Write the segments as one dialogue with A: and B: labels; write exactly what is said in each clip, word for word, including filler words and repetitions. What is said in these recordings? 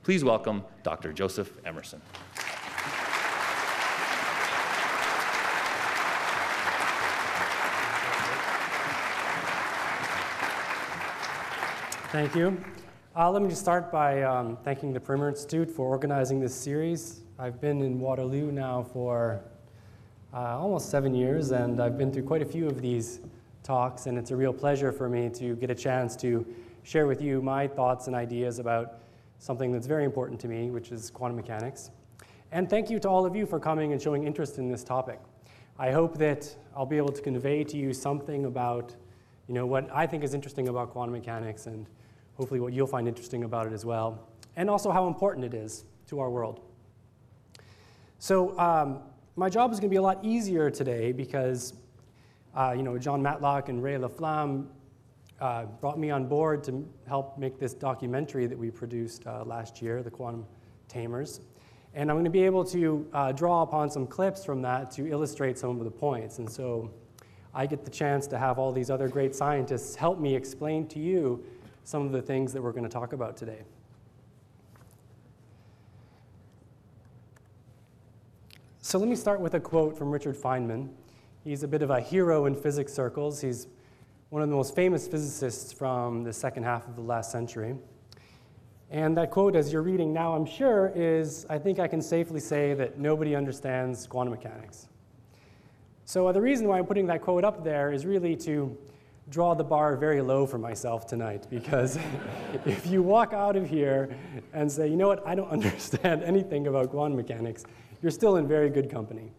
A: Please welcome Doctor Joseph Emerson.
B: Thank you. Uh, let me just start by um, thanking the Perimeter Institute for organizing this series. I've been in Waterloo now for uh, almost seven years, and I've been through quite a few of these talks, and it's a real pleasure for me to get a chance to share with you my thoughts and ideas about something that's very important to me, which is quantum mechanics. And thank you to all of you for coming and showing interest in this topic. I hope that I'll be able to convey to you something about, you know, what I think is interesting about quantum mechanics, and hopefully what you'll find interesting about it as well, and also how important it is to our world. So um, my job is going to be a lot easier today because uh, you know, John Matlock and Ray Laflamme uh, brought me on board to help make this documentary that we produced uh, last year, The Quantum Tamers. And I'm going to be able to uh, draw upon some clips from that to illustrate some of the points. And so I get the chance to have all these other great scientists help me explain to you some of the things that we're going to talk about today. So let me start with a quote from Richard Feynman. He's a bit of a hero in physics circles. He's one of the most famous physicists from the second half of the last century. And that quote, as you're reading now, I'm sure, is, I think I can safely say that nobody understands quantum mechanics. So the reason why I'm putting that quote up there is really to draw the bar very low for myself tonight, because if you walk out of here and say, you know what, I don't understand anything about quantum mechanics, you're still in very good company.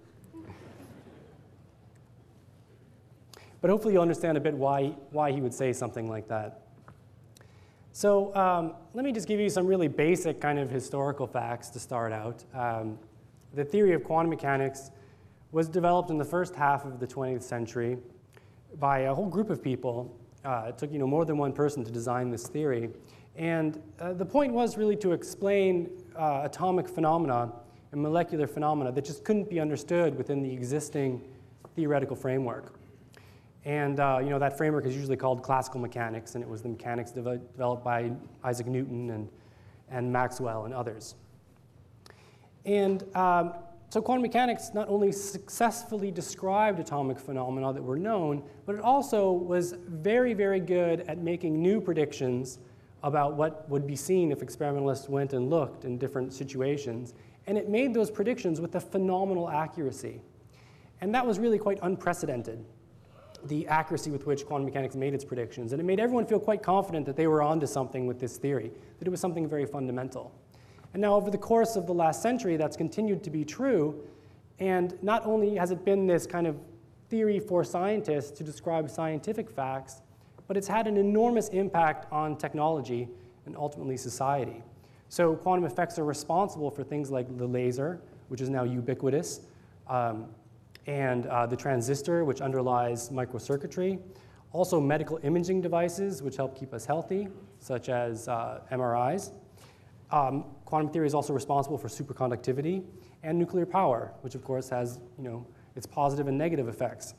B: But hopefully you'll understand a bit why, why he would say something like that. So um, let me just give you some really basic kind of historical facts to start out. Um, the theory of quantum mechanics was developed in the first half of the twentieth century by a whole group of people. Uh, it took you know, more than one person to design this theory. And uh, the point was really to explain uh, atomic phenomena and molecular phenomena that just couldn't be understood within the existing theoretical framework. And uh, you know, that framework is usually called classical mechanics, and it was the mechanics de developed by Isaac Newton and, and Maxwell and others. And um, So quantum mechanics not only successfully described atomic phenomena that were known, but it also was very, very good at making new predictions about what would be seen if experimentalists went and looked in different situations. And it made those predictions with a phenomenal accuracy. And that was really quite unprecedented, the accuracy with which quantum mechanics made its predictions. And it made everyone feel quite confident that they were onto something with this theory, that it was something very fundamental. And now over the course of the last century, that's continued to be true. And not only has it been this kind of theory for scientists to describe scientific facts, but it's had an enormous impact on technology and ultimately society. So quantum effects are responsible for things like the laser, which is now ubiquitous, um, and uh, the transistor, which underlies microcircuitry. Also medical imaging devices, which help keep us healthy, such as uh, M R Is. Um, quantum theory is also responsible for superconductivity and nuclear power, which of course has, you know, its positive and negative effects.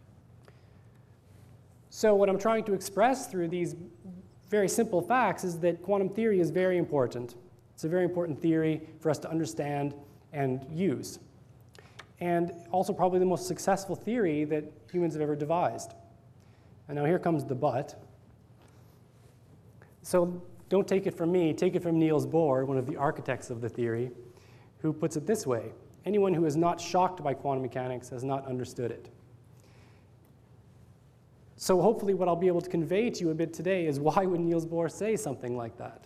B: So what I'm trying to express through these very simple facts is that quantum theory is very important. It's a very important theory for us to understand and use. And also probably the most successful theory that humans have ever devised. And now here comes the but. So don't take it from me, take it from Niels Bohr, one of the architects of the theory, who puts it this way: anyone who is not shocked by quantum mechanics has not understood it. So hopefully what I'll be able to convey to you a bit today is why would Niels Bohr say something like that?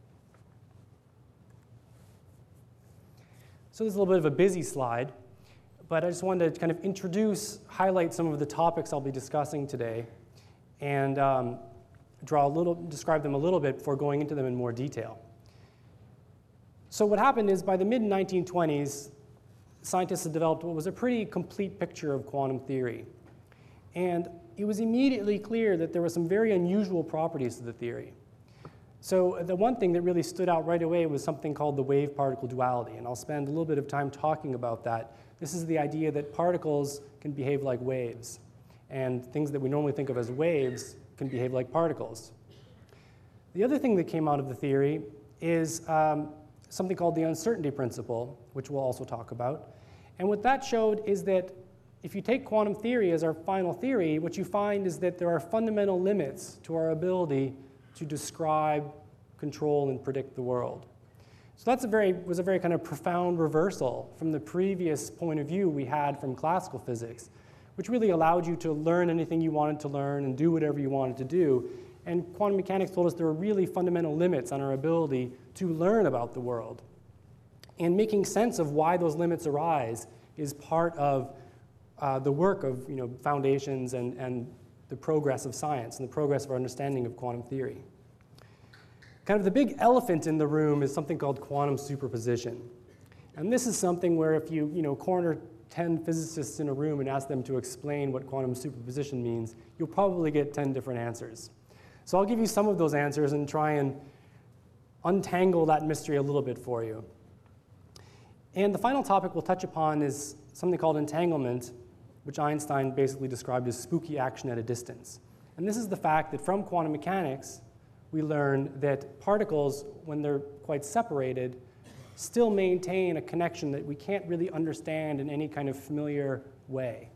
B: So this is a little bit of a busy slide, but I just wanted to kind of introduce, highlight some of the topics I'll be discussing today, and um, draw a little, describe them a little bit before going into them in more detail. So what happened is by the mid nineteen twenties, scientists had developed what was a pretty complete picture of quantum theory. And it was immediately clear that there were some very unusual properties to the theory. So the one thing that really stood out right away was something called the wave-particle duality, and I'll spend a little bit of time talking about that. This is the idea that particles can behave like waves, and things that we normally think of as waves can behave like particles. The other thing that came out of the theory is um, something called the uncertainty principle, which we'll also talk about. And what that showed is that if you take quantum theory as our final theory, what you find is that there are fundamental limits to our ability to describe, control, and predict the world. So that's a very, was a very kind of profound reversal from the previous point of view we had from classical physics, which really allowed you to learn anything you wanted to learn and do whatever you wanted to do. And quantum mechanics told us there were really fundamental limits on our ability to learn about the world. And making sense of why those limits arise is part of uh, the work of you know, foundations and, and the progress of science and the progress of our understanding of quantum theory. Kind of the big elephant in the room is something called quantum superposition. And this is something where if you, you know, corner ten physicists in a room and ask them to explain what quantum superposition means, you'll probably get ten different answers. So I'll give you some of those answers and try and untangle that mystery a little bit for you. And the final topic we'll touch upon is something called entanglement, which Einstein basically described as spooky action at a distance. And this is the fact that from quantum mechanics, we learn that particles, when they're quite separated, still maintain a connection that we can't really understand in any kind of familiar way.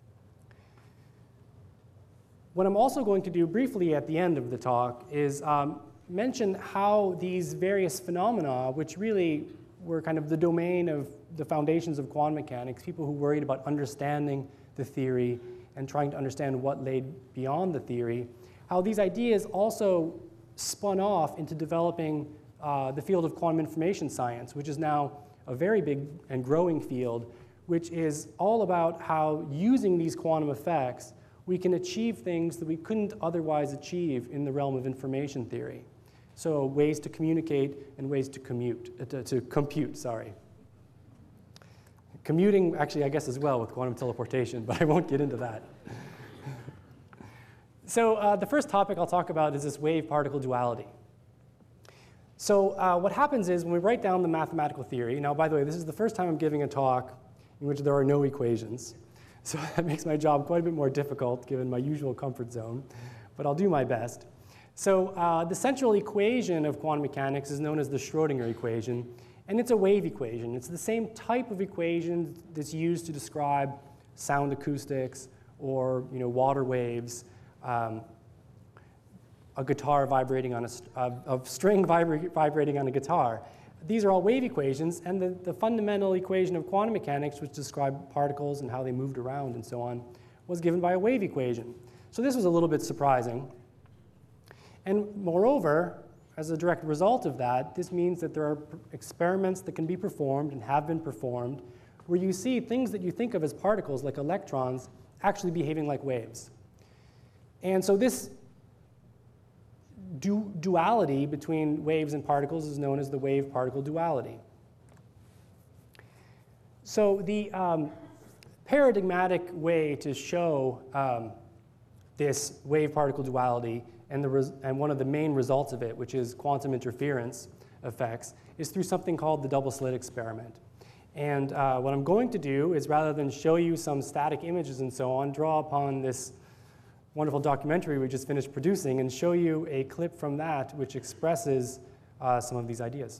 B: What I'm also going to do briefly at the end of the talk is um, mention how these various phenomena, which really were kind of the domain of the foundations of quantum mechanics, people who worried about understanding the theory and trying to understand what lay beyond the theory, how these ideas also spun off into developing uh, the field of quantum information science, which is now a very big and growing field, which is all about how using these quantum effects, we can achieve things that we couldn't otherwise achieve in the realm of information theory. So ways to communicate and ways to commute, uh, to, to compute, sorry. Commuting, actually, I guess as well with quantum teleportation, but I won't get into that. So uh, the first topic I'll talk about is this wave-particle duality. So uh, what happens is when we write down the mathematical theory, now by the way, this is the first time I'm giving a talk in which there are no equations. So that makes my job quite a bit more difficult given my usual comfort zone, but I'll do my best. So uh, the central equation of quantum mechanics is known as the Schrödinger equation, and it's a wave equation. It's the same type of equation that's used to describe sound acoustics or you know, water waves, um, a guitar vibrating on a, uh, a string vibra vibrating on a guitar. These are all wave equations, and the, the fundamental equation of quantum mechanics, which described particles and how they moved around and so on, was given by a wave equation. So this was a little bit surprising. And moreover, as a direct result of that, this means that there are experiments that can be performed and have been performed where you see things that you think of as particles, like electrons, actually behaving like waves. And so this du duality between waves and particles is known as the wave-particle duality. So the um, paradigmatic way to show um, this wave-particle duality and, the res and one of the main results of it, which is quantum interference effects, is through something called the double-slit experiment. And uh, what I'm going to do is, rather than show you some static images and so on, draw upon this wonderful documentary we just finished producing and show you a clip from that which expresses uh, some of these ideas.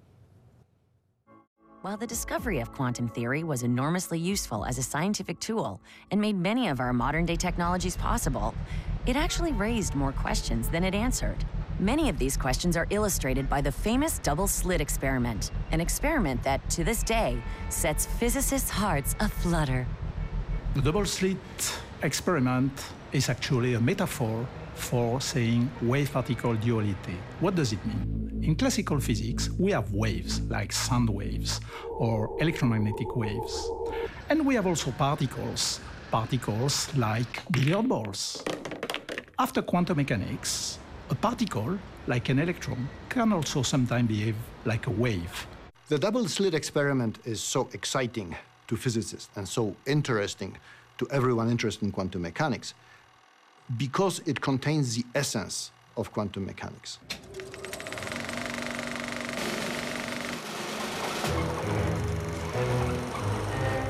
C: While the discovery of quantum theory was enormously useful as a scientific tool and made many of our modern-day technologies possible, it actually raised more questions than it answered. Many of these questions are illustrated by the famous double-slit experiment, an experiment that, to this day, sets physicists' hearts aflutter.
D: The double-slit experiment is actually a metaphor for saying wave-particle duality. What does it mean? In classical physics, we have waves, like sound waves or electromagnetic waves. And we have also particles, particles like billiard balls. After quantum mechanics, a particle, like an electron, can also sometimes behave like a wave.
E: The double-slit experiment is so exciting to physicists and so interesting to everyone interested in quantum mechanics because it contains the essence of quantum mechanics.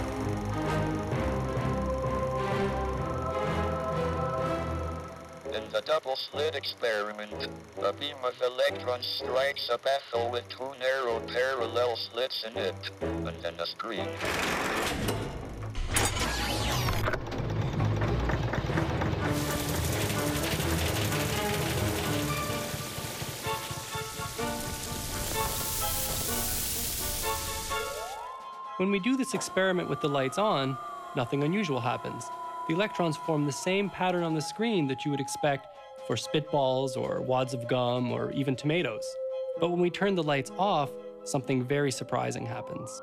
F: Delta the double-slit experiment, a beam of electrons strikes a baffle with two narrow parallel slits in it, and then a screen.
B: When we do this experiment with the lights on, nothing unusual happens. The electrons form the same pattern on the screen that you would expect for spitballs or wads of gum or even tomatoes. But when we turn the lights off, something very surprising happens.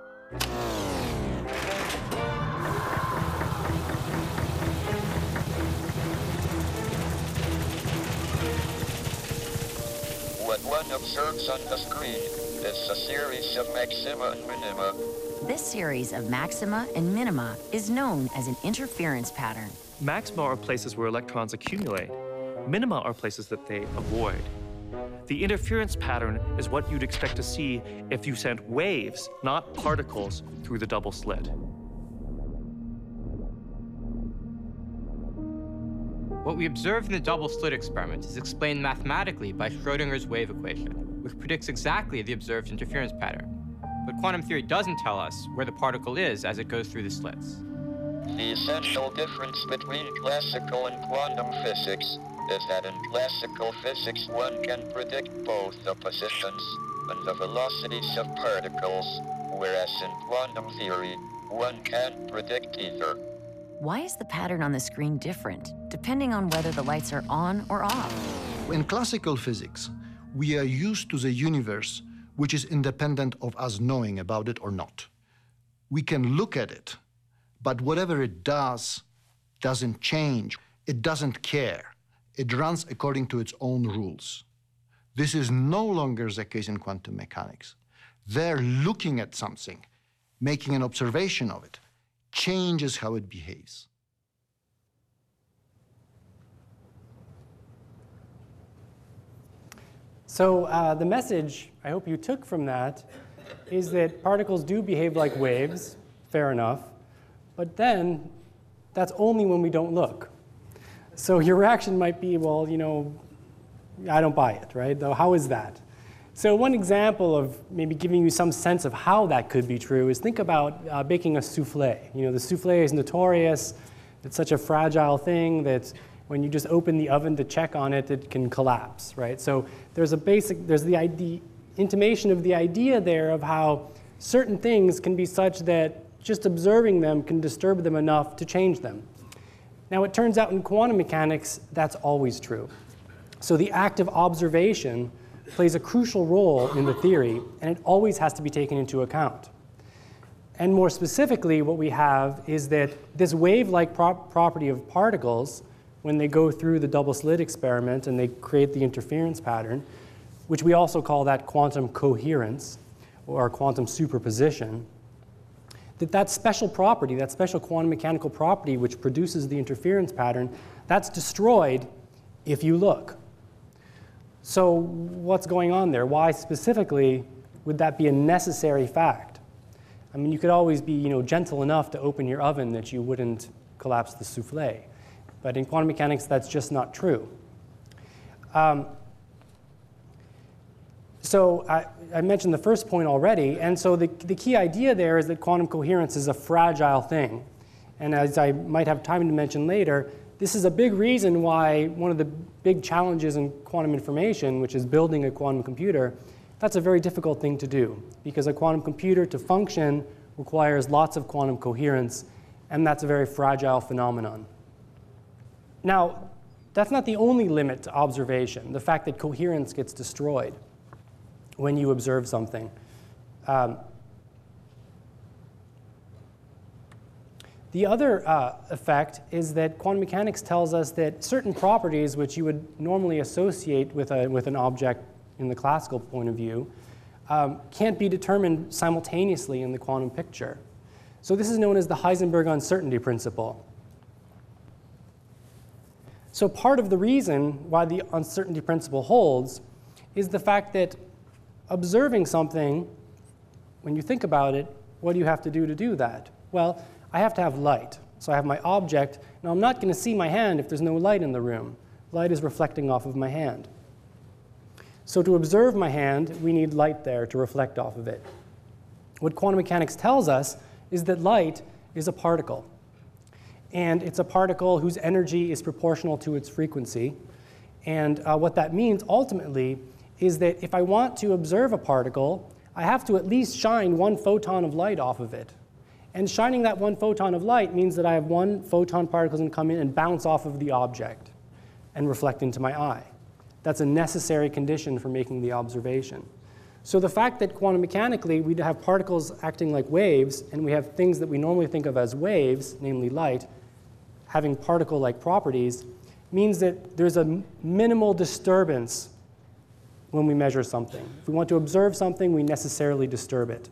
F: What one observes on the screen is a series of maxima and minima.
C: This series of maxima and minima is known as an interference pattern.
A: Maxima are places where electrons accumulate. Minima are places that they avoid. The interference pattern is what you'd expect to see if you sent waves, not particles, through the double slit.
G: What we observe in the double-slit experiment is explained mathematically by Schrödinger's wave equation, which predicts exactly the observed interference pattern. But quantum theory doesn't tell us where the particle is as it goes through the slits.
F: The essential difference between classical and quantum physics is that in classical physics one can predict both the positions and the velocities of particles, whereas in quantum theory, one can't predict either.
C: Why is the pattern on the screen different, depending on whether the lights are on or off?
E: In classical physics, we are used to the universe which is independent of us knowing about it or not. We can look at it, but whatever it does doesn't change. It doesn't care. It runs according to its own rules. This is no longer the case in quantum mechanics. They're looking at something, making an observation of it, changes how it behaves.
B: So uh, the message I hope you took from that is that particles do behave like waves, fair enough, but then that's only when we don't look. So your reaction might be, well, you know, I don't buy it, right? Though how is that? So one example of maybe giving you some sense of how that could be true is think about uh, baking a souffle. You know, the souffle is notorious. It's such a fragile thing that when you just open the oven to check on it, it can collapse, right? So there's a basic, there's the, idea, intimation of the idea there of how certain things can be such that just observing them can disturb them enough to change them. Now it turns out in quantum mechanics, that's always true. So the act of observation plays a crucial role in the theory, and it always has to be taken into account. And more specifically, what we have is that this wave-like prop property of particles, when they go through the double slit experiment and they create the interference pattern, which we also call that quantum coherence or quantum superposition, that that special property, that special quantum mechanical property which produces the interference pattern, that's destroyed if you look. So what's going on there? Why specifically would that be a necessary fact? I mean, you could always be, you know, gentle enough to open your oven that you wouldn't collapse the souffle. But in quantum mechanics, that's just not true. Um, so I, I mentioned the first point already, and so the, the key idea there is that quantum coherence is a fragile thing. And as I might have time to mention later, this is a big reason why one of the big challenges in quantum information, which is building a quantum computer, that's a very difficult thing to do, because a quantum computer to function requires lots of quantum coherence, and that's a very fragile phenomenon. Now, that's not the only limit to observation, the fact that coherence gets destroyed when you observe something. Um, the other uh, effect is that quantum mechanics tells us that certain properties which you would normally associate with, a, with an object in the classical point of view um, can't be determined simultaneously in the quantum picture. So this is known as the Heisenberg uncertainty principle. So part of the reason why the uncertainty principle holds is the fact that observing something, when you think about it, what do you have to do to do that? Well, I have to have light. So I have my object. Now I'm not going to see my hand if there's no light in the room. light is reflecting off of my hand. So to observe my hand, we need light there to reflect off of it. What quantum mechanics tells us is that light is a particle. And it's a particle whose energy is proportional to its frequency. And uh, what that means ultimately is that if I want to observe a particle, I have to at least shine one photon of light off of it. And shining that one photon of light means that I have one photon particle can come in and bounce off of the object and reflect into my eye. That's a necessary condition for making the observation. So the fact that quantum mechanically we have particles acting like waves, and we have things that we normally think of as waves, namely light, having particle-like properties, means that there's a minimal disturbance when we measure something. If we want to observe something, we necessarily disturb it.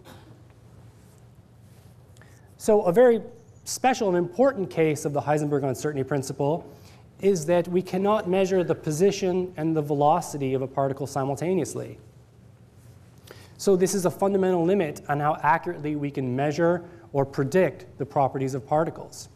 B: So a very special and important case of the Heisenberg uncertainty principle is that we cannot measure the position and the velocity of a particle simultaneously. So this is a fundamental limit on how accurately we can measure or predict the properties of particles.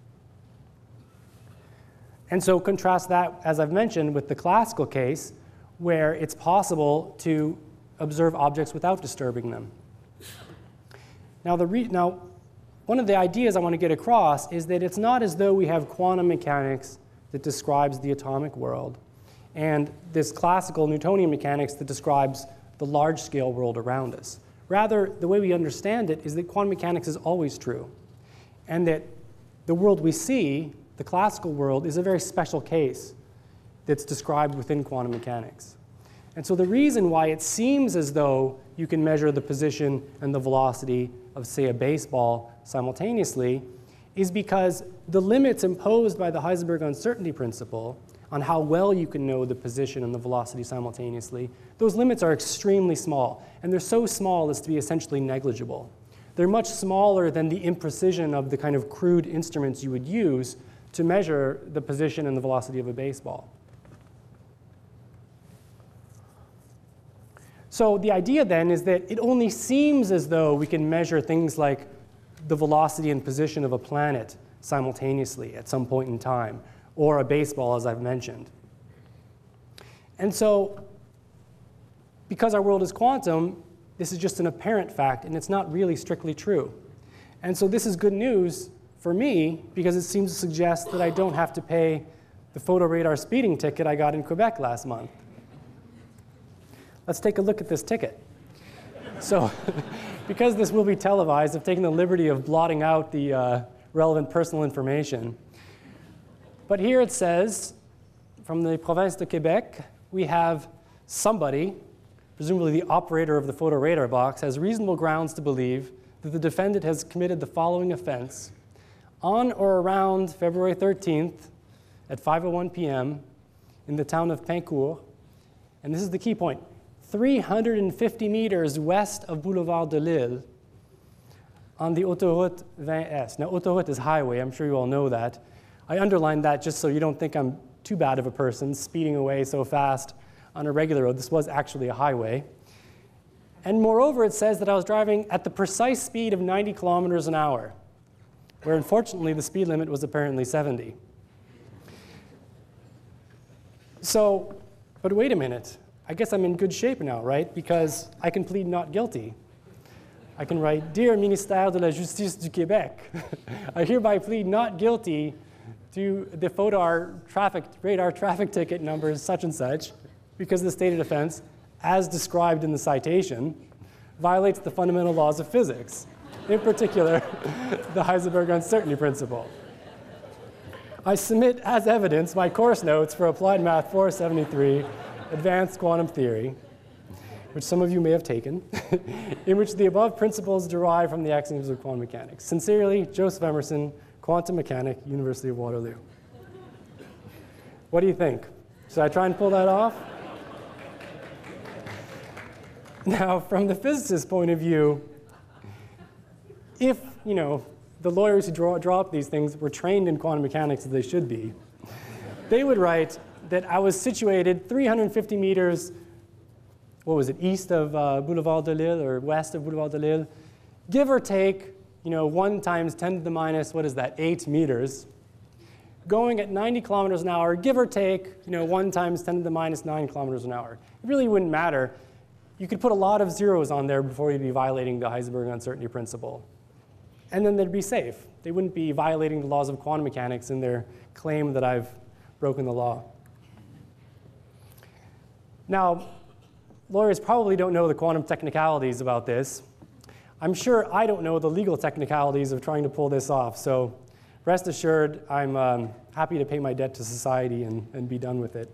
B: And so contrast that, as I've mentioned, with the classical case, where it's possible to observe objects without disturbing them. Now, the re now, one of the ideas I want to get across is that it's not as though we have quantum mechanics that describes the atomic world, and this classical Newtonian mechanics that describes the large-scale world around us. Rather, the way we understand it is that quantum mechanics is always true, and that the world we see, the classical world, is a very special case that's described within quantum mechanics. And so the reason why it seems as though you can measure the position and the velocity of, say, a baseball simultaneously is because the limits imposed by the Heisenberg uncertainty principle on how well you can know the position and the velocity simultaneously, those limits are extremely small. And they're so small as to be essentially negligible. They're much smaller than the imprecision of the kind of crude instruments you would use to measure the position and the velocity of a baseball. So the idea then is that it only seems as though we can measure things like the velocity and position of a planet simultaneously at some point in time, or a baseball, as I've mentioned. And so because our world is quantum, this is just an apparent fact, and it's not really strictly true. And so this is good news for me, because it seems to suggest that I don't have to pay the photoradar speeding ticket I got in Quebec last month. Let's take a look at this ticket. So because this will be televised, I've taken the liberty of blotting out the uh, relevant personal information. But here it says, from the Province de Quebec, we have somebody, presumably the operator of the photoradar box, has reasonable grounds to believe that the defendant has committed the following offense on or around February thirteenth at five oh one p m in the town of Pincourt. And this is the key point. three hundred fifty meters west of Boulevard de Lille on the Autoroute twenty S. Now, Autoroute is highway. I'm sure you all know that. I underlined that just so you don't think I'm too bad of a person speeding away so fast on a regular road. This was actually a highway. And moreover, it says that I was driving at the precise speed of ninety kilometers an hour, where unfortunately the speed limit was apparently seventy. So, but wait a minute. I guess I'm in good shape now, right? Because I can plead not guilty. I can write, Dear Ministère de la Justice du Québec, I hereby plead not guilty to the photo traffic, radar traffic ticket numbers such and such, because the stated offense, as described in the citation, violates the fundamental laws of physics, in particular, the Heisenberg uncertainty principle. I submit as evidence my course notes for Applied Math four seventy-three, Advanced Quantum Theory, which some of you may have taken, in which the above principles derive from the axioms of quantum mechanics. Sincerely, Joseph Emerson, quantum mechanic, University of Waterloo. What do you think? Should I try and pull that off? Now, from the physicist's point of view, if, you know, the lawyers who draw, draw up these things were trained in quantum mechanics as they should be, they would write that I was situated three hundred fifty meters, what was it, east of uh, Boulevard de Lille or west of Boulevard de Lille, give or take, you know, one times ten to the minus, what is that, eight meters. going at ninety kilometers an hour, give or take, you know, one times ten to the minus nine kilometers an hour. It really wouldn't matter. You could put a lot of zeros on there before you'd be violating the Heisenberg uncertainty principle. And then they'd be safe. They wouldn't be violating the laws of quantum mechanics in their claim that I've broken the law. Now, lawyers probably don't know the quantum technicalities about this. I'm sure I don't know the legal technicalities of trying to pull this off. So rest assured, I'm um, happy to pay my debt to society and, and be done with it.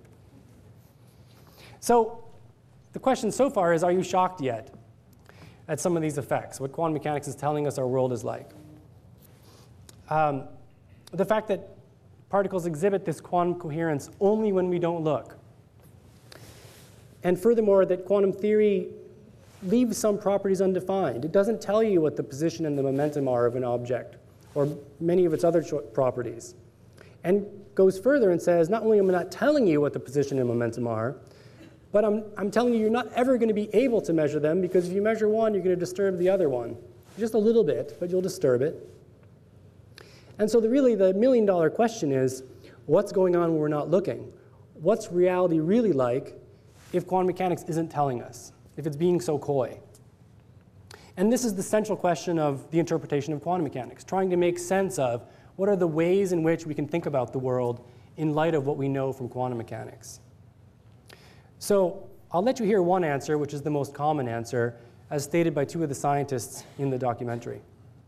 B: So the question so far is, are you shocked yet at some of these effects, what quantum mechanics is telling us our world is like? Um, the fact that particles exhibit this quantum coherence only when we don't look. And furthermore, that quantum theory leaves some properties undefined. It doesn't tell you what the position and the momentum are of an object, or many of its other properties. And goes further and says, not only am I not telling you what the position and momentum are, but I'm, I'm telling you you're not ever going to be able to measure them, because if you measure one, you're going to disturb the other one. Just a little bit, but you'll disturb it. And so the, really the million dollar question is, what's going on when we're not looking? What's reality really like if quantum mechanics isn't telling us, if it's being so coy? And this is the central question of the interpretation of quantum mechanics, trying to make sense of what are the ways in which we can think about the world in light of what we know from quantum mechanics. So I'll let you hear one answer, which is the most common answer, as stated by two of the scientists in the documentary.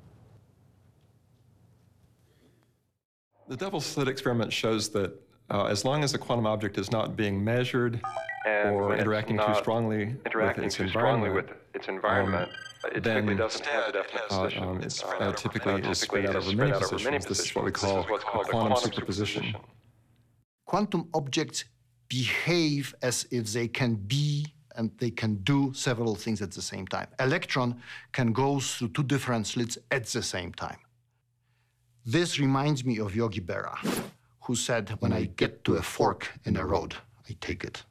H: The double slit experiment shows that uh, as long as a quantum object is not being measured and or interacting too strongly
I: interacting
H: with its
I: too
H: environment,
I: strongly with its environment,
H: um,
I: it
H: then
I: typically doesn't have a definite
H: uh,
I: position.
H: um, it's
I: Uh,
H: uh, typically
I: uh,
H: is spread out over many positions. This is what we call
I: what's called
H: a quantum superposition.
E: Quantum objects behave as if they can be and they can do several things at the same time. Electron can go through two different slits at the same time. This reminds me of Yogi Berra, who said, when I get to a fork in a road, I take it.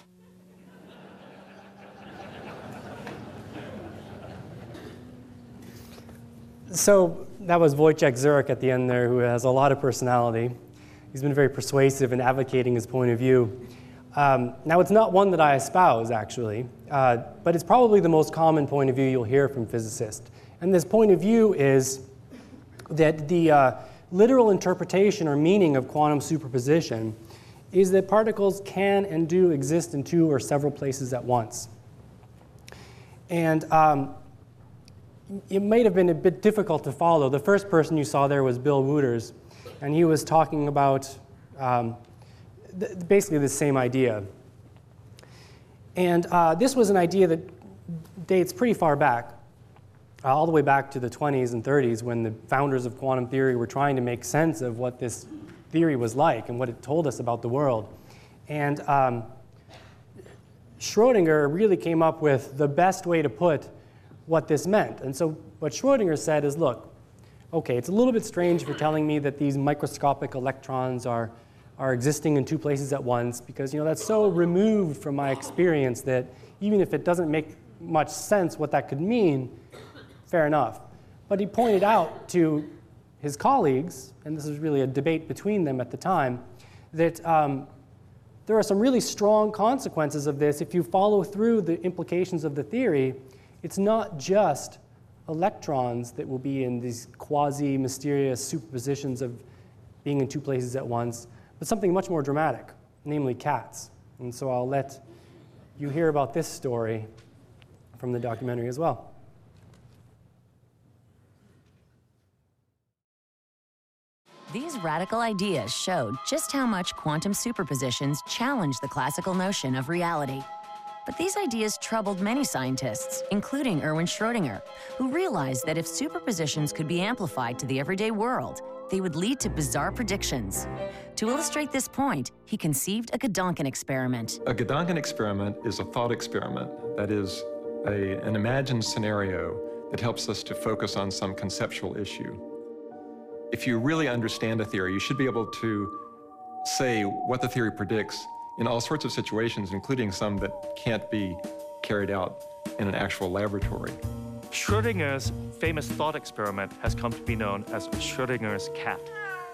B: So that was Wojciech Zurek at the end there, who has a lot of personality. He's been very persuasive in advocating his point of view. Um, now, it's not one that I espouse, actually, uh, but it's probably the most common point of view you'll hear from physicists. And this point of view is that the uh, literal interpretation or meaning of quantum superposition is that particles can and do exist in two or several places at once. And um, it might have been a bit difficult to follow. The first person you saw there was Bill Wooters, and he was talking about um, th basically the same idea. And uh, this was an idea that dates pretty far back, uh, all the way back to the twenties and thirties, when the founders of quantum theory were trying to make sense of what this theory was like and what it told us about the world. And um, Schrödinger really came up with the best way to put what this meant. And so what Schrödinger said is, look, okay, it's a little bit strange if you're telling me that these microscopic electrons are, are existing in two places at once, because you know, that's so removed from my experience that even if it doesn't make much sense what that could mean, fair enough. But he pointed out to his colleagues, and this was really a debate between them at the time, that um, there are some really strong consequences of this if you follow through the implications of the theory. It's not just electrons that will be in these quasi-mysterious superpositions of being in two places at once, but something much more dramatic, namely cats. And so I'll let you hear about this story from the documentary as well.
C: These radical ideas showed just how much quantum superpositions challenge the classical notion of reality. But these ideas troubled many scientists, including Erwin Schrödinger, who realized that if superpositions could be amplified to the everyday world, they would lead to bizarre predictions. To illustrate this point, he conceived a Gedanken experiment.
H: A Gedanken experiment is a thought experiment, that is, a, an imagined scenario that helps us to focus on some conceptual issue. If you really understand a theory, you should be able to say what the theory predicts in all sorts of situations, including some that can't be carried out in an actual laboratory.
A: Schrödinger's famous thought experiment has come to be known as Schrödinger's cat.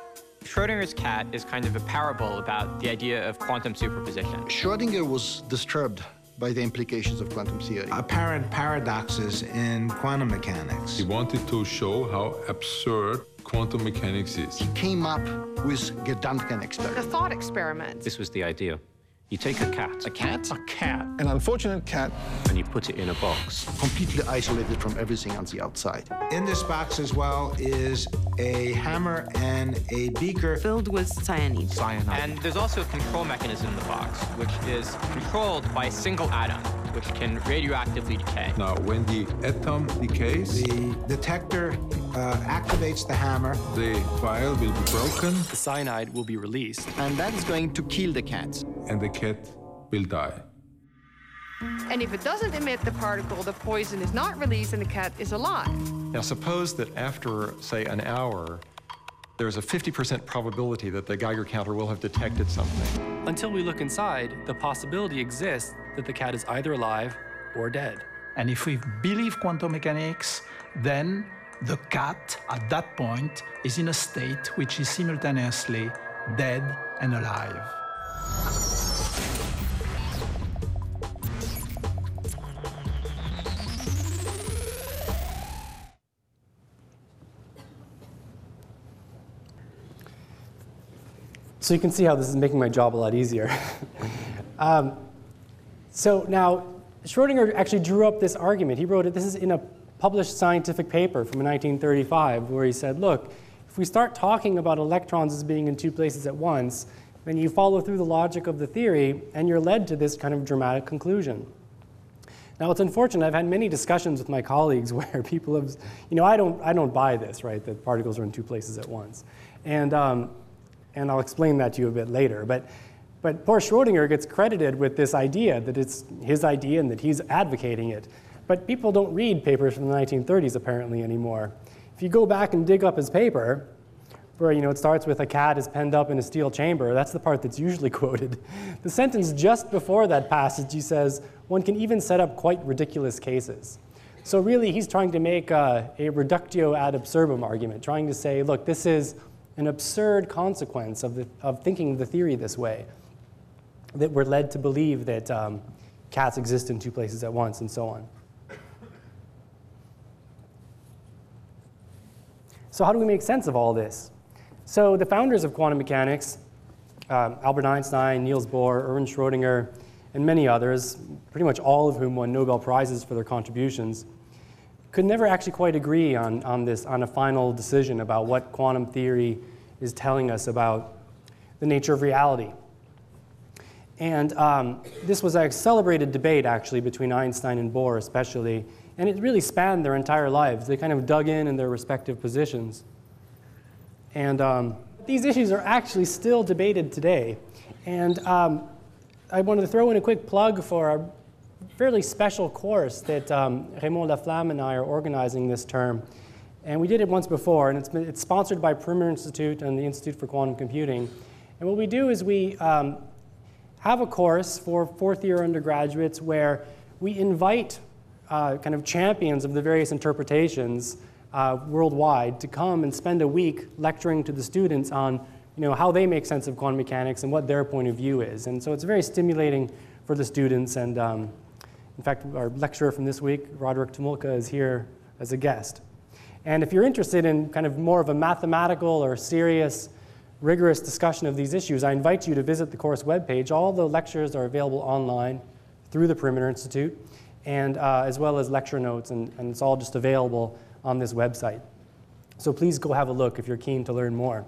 G: Schrodinger's cat is kind of a parable about the idea of quantum superposition.
E: Schrödinger was disturbed by the implications of quantum theory.
J: Apparent paradoxes in quantum mechanics.
I: He wanted to show how absurd quantum mechanics is.
E: He came up with Gedanken
K: The
E: experiment.
K: thought experiment.
L: This was the idea. You take a cat.
M: A cat?
L: A cat.
M: An unfortunate cat.
L: And you put it in a box.
E: Completely isolated from everything on the outside.
J: In this box as well is a hammer and a beaker
K: Filled with cyanide.
L: Cyanide.
G: And there's also a control mechanism in the box, which is controlled by a single atom, which can radioactively decay.
I: Now, when the atom decays,
J: The detector uh, activates the hammer.
I: the vial will be broken
A: The cyanide will be released.
M: And that is going to kill the cat.
I: and the cat will die.
K: And if it doesn't emit the particle, the poison is not released and the cat is alive.
H: Now, suppose that after, say, an hour, there's a fifty percent probability that the Geiger counter will have detected something.
A: Until we look inside, the possibility exists that the cat is either alive or dead.
D: And if we believe quantum mechanics, then the cat at that point is in a state which is simultaneously dead and alive.
B: So you can see how this is making my job a lot easier. um, so now, Schrödinger actually drew up this argument. He wrote it, this is in a published scientific paper from nineteen thirty-five, where he said, look, if we start talking about electrons as being in two places at once, then you follow through the logic of the theory, and you're led to this kind of dramatic conclusion. Now, it's unfortunate. I've had many discussions with my colleagues where people have, you know, I don't, I don't buy this, right, that particles are in two places at once. And, um, and I'll explain that to you a bit later. But, but poor Schrödinger gets credited with this idea, that it's his idea and that he's advocating it. But people don't read papers from the nineteen thirties, apparently, anymore. If you go back and dig up his paper, where you know, it starts with a cat is penned up in a steel chamber, that's the part that's usually quoted. The sentence just before that passage, he says, one can even set up quite ridiculous cases. So really, he's trying to make a, a reductio ad absurdum argument, trying to say, look, this is an absurd consequence of, the, of thinking the theory this way, that we're led to believe that um, cats exist in two places at once, and so on. So how do we make sense of all this? So the founders of quantum mechanics, um, Albert Einstein, Niels Bohr, Erwin Schrödinger, and many others, pretty much all of whom won Nobel Prizes for their contributions, could never actually quite agree on, on this, on a final decision about what quantum theory is telling us about the nature of reality. And um, this was a celebrated debate, actually, between Einstein and Bohr especially, and it really spanned their entire lives. They kind of dug in in their respective positions. And um, these issues are actually still debated today. And um, I wanted to throw in a quick plug for a fairly special course that um, Raymond Laflamme and I are organizing this term. And we did it once before, and it's, been, it's sponsored by Perimeter Institute and the Institute for Quantum Computing. And what we do is we um, have a course for fourth year undergraduates where we invite uh, kind of champions of the various interpretations uh, worldwide to come and spend a week lecturing to the students on you know, how they make sense of quantum mechanics and what their point of view is. And so it's very stimulating for the students. And um, in fact, our lecturer from this week, Roderick Tumulka, is here as a guest. And if you're interested in kind of more of a mathematical or serious, rigorous discussion of these issues, I invite you to visit the course webpage. All the lectures are available online through the Perimeter Institute, and uh, as well as lecture notes, and, and it's all just available on this website. So please go have a look if you're keen to learn more.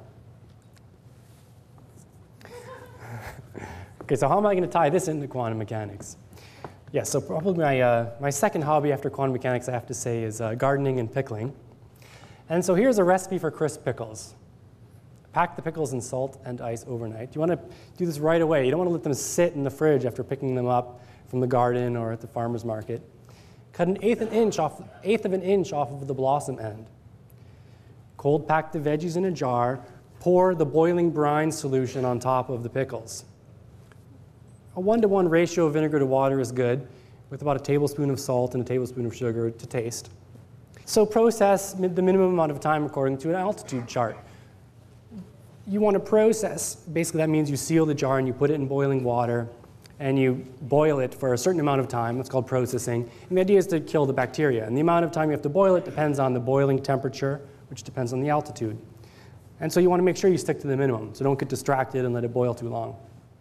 B: Okay, so how am I going to tie this into quantum mechanics? Yeah, so probably my, uh, my second hobby after quantum mechanics, I have to say, is uh, gardening and pickling. And so here's a recipe for crisp pickles. Pack the pickles in salt and ice overnight. You want to do this right away. You don't want to let them sit in the fridge after picking them up from the garden or at the farmer's market. Cut an eighth, an inch off, eighth of an inch off of the blossom end. Cold pack the veggies in a jar. Pour the boiling brine solution on top of the pickles. A one-to-one ratio of vinegar to water is good, with about a tablespoon of salt and a tablespoon of sugar to taste. So process the minimum amount of time according to an altitude chart. you want to process. Basically, that means you seal the jar and you put it in boiling water and you boil it for a certain amount of time. That's called processing. And the idea is to kill the bacteria. And the amount of time you have to boil it depends on the boiling temperature, which depends on the altitude. And so you want to make sure you stick to the minimum, so don't get distracted and let it boil too long.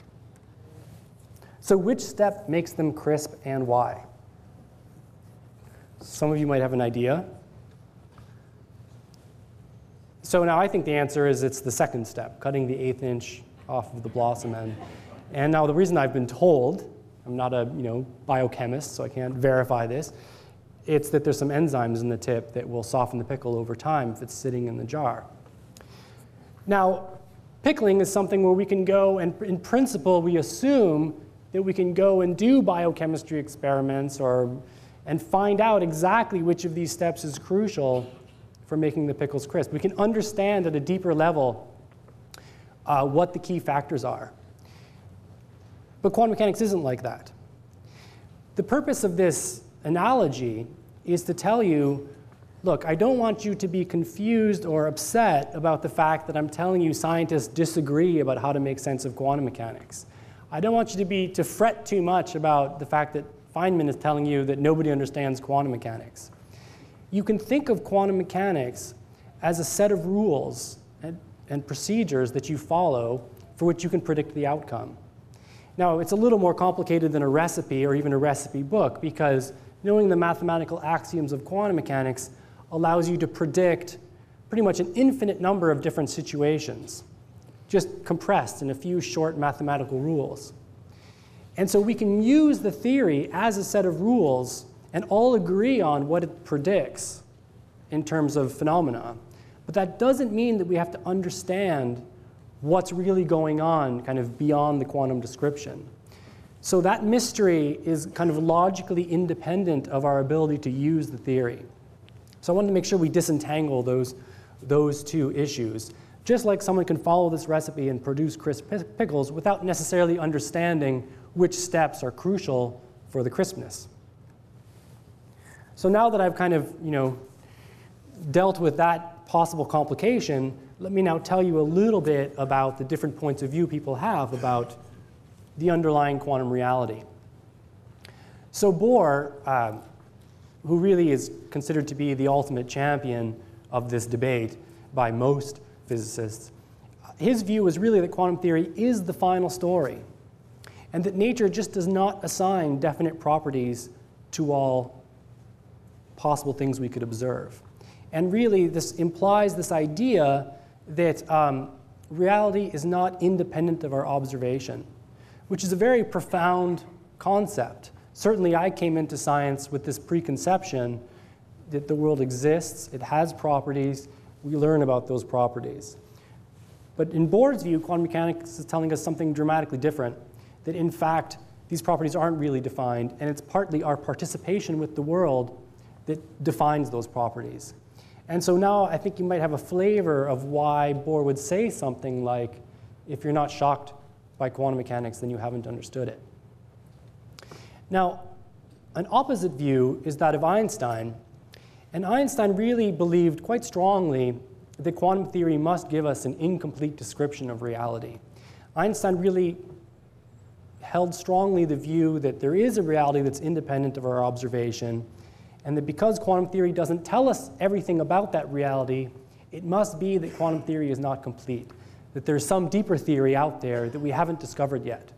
B: So which step makes them crisp and why? Some of you might have an idea. So now I think the answer is it's the second step, cutting the eighth inch off of the blossom end. And now the reason I've been told, I'm not a you know, biochemist, so I can't verify this, it's that there's some enzymes in the tip that will soften the pickle over time if it's sitting in the jar. Now, pickling is something where we can go, and in principle, we assume that we can go and do biochemistry experiments or, and find out exactly which of these steps is crucial for making the pickles crisp. We can understand at a deeper level uh, what the key factors are. But quantum mechanics isn't like that. The purpose of this analogy is to tell you, look, I don't want you to be confused or upset about the fact that I'm telling you scientists disagree about how to make sense of quantum mechanics. I don't want you to be to fret too much about the fact that Feynman is telling you that nobody understands quantum mechanics. You can think of quantum mechanics as a set of rules and, and procedures that you follow for which you can predict the outcome. Now, it's a little more complicated than a recipe or even a recipe book, because knowing the mathematical axioms of quantum mechanics allows you to predict pretty much an infinite number of different situations, just compressed in a few short mathematical rules. And so we can use the theory as a set of rules and all agree on what it predicts in terms of phenomena. But that doesn't mean that we have to understand what's really going on kind of beyond the quantum description. So that mystery is kind of logically independent of our ability to use the theory. So I wanted to make sure we disentangle those, those two issues. Just like someone can follow this recipe and produce crisp pickles without necessarily understanding which steps are crucial for the crispness. So now that I've kind of, you know, dealt with that possible complication, let me now tell you a little bit about the different points of view people have about the underlying quantum reality. So Bohr, uh, who really is considered to be the ultimate champion of this debate by most physicists, his view is really that quantum theory is the final story, and that nature just does not assign definite properties to all possible things we could observe. And really, this implies this idea that um, reality is not independent of our observation, which is a very profound concept. Certainly, I came into science with this preconception that the world exists, it has properties, we learn about those properties. But in Bohr's view, quantum mechanics is telling us something dramatically different, that in fact, these properties aren't really defined, and it's partly our participation with the world that defines those properties. And so now I think you might have a flavor of why Bohr would say something like, if you're not shocked by quantum mechanics, then you haven't understood it. Now, an opposite view is that of Einstein. And Einstein really believed quite strongly that quantum theory must give us an incomplete description of reality. Einstein really held strongly the view that there is a reality that's independent of our observation, and that because quantum theory doesn't tell us everything about that reality, it must be that quantum theory is not complete, that there's some deeper theory out there that we haven't discovered yet.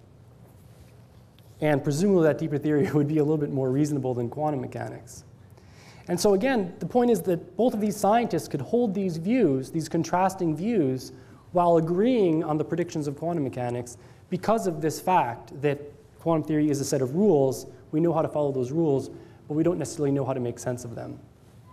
B: And presumably that deeper theory would be a little bit more reasonable than quantum mechanics. And so again, the point is that both of these scientists could hold these views, these contrasting views, while agreeing on the predictions of quantum mechanics because of this fact that quantum theory is a set of rules. We know how to follow those rules, but we don't necessarily know how to make sense of them.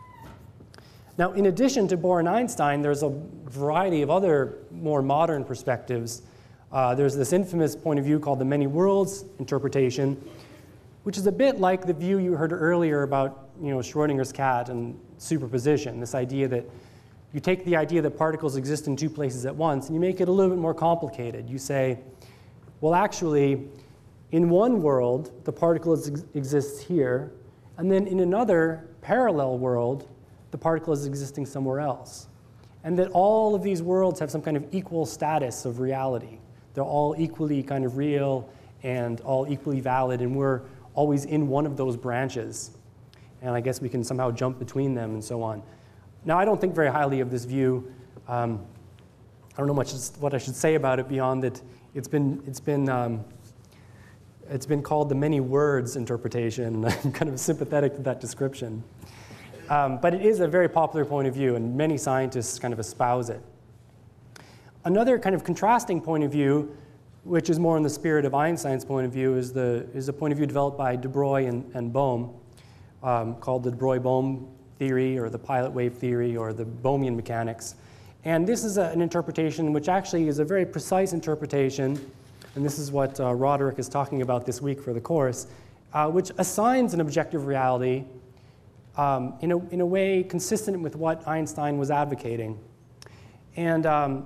B: Now, in addition to Bohr and Einstein, there's a variety of other more modern perspectives. Uh, there's this infamous point of view called the many worlds interpretation, which is a bit like the view you heard earlier about you know, Schrodinger's cat and superposition, this idea that you take the idea that particles exist in two places at once and you make it a little bit more complicated. You say, well, actually, in one world, the particle is, exists here, and then in another parallel world, the particle is existing somewhere else. and that all of these worlds have some kind of equal status of reality. They're all equally kind of real and all equally valid, and we're always in one of those branches. And I guess we can somehow jump between them and so on. Now, I don't think very highly of this view. Um, I don't know much what I should say about it beyond that it's been, it's been, um, it's been called the many words interpretation, and I'm kind of sympathetic to that description. Um, but it is a very popular point of view, and many scientists kind of espouse it. Another kind of contrasting point of view, which is more in the spirit of Einstein's point of view, is the, is a point of view developed by de Broglie and, and Bohm, um, called the de Broglie-Bohm theory, or the pilot wave theory, or the Bohmian mechanics. And this is a, an interpretation which actually is a very precise interpretation, and this is what uh, Roderick is talking about this week for the course, uh, which assigns an objective reality um, in, a, in a way consistent with what Einstein was advocating. And um,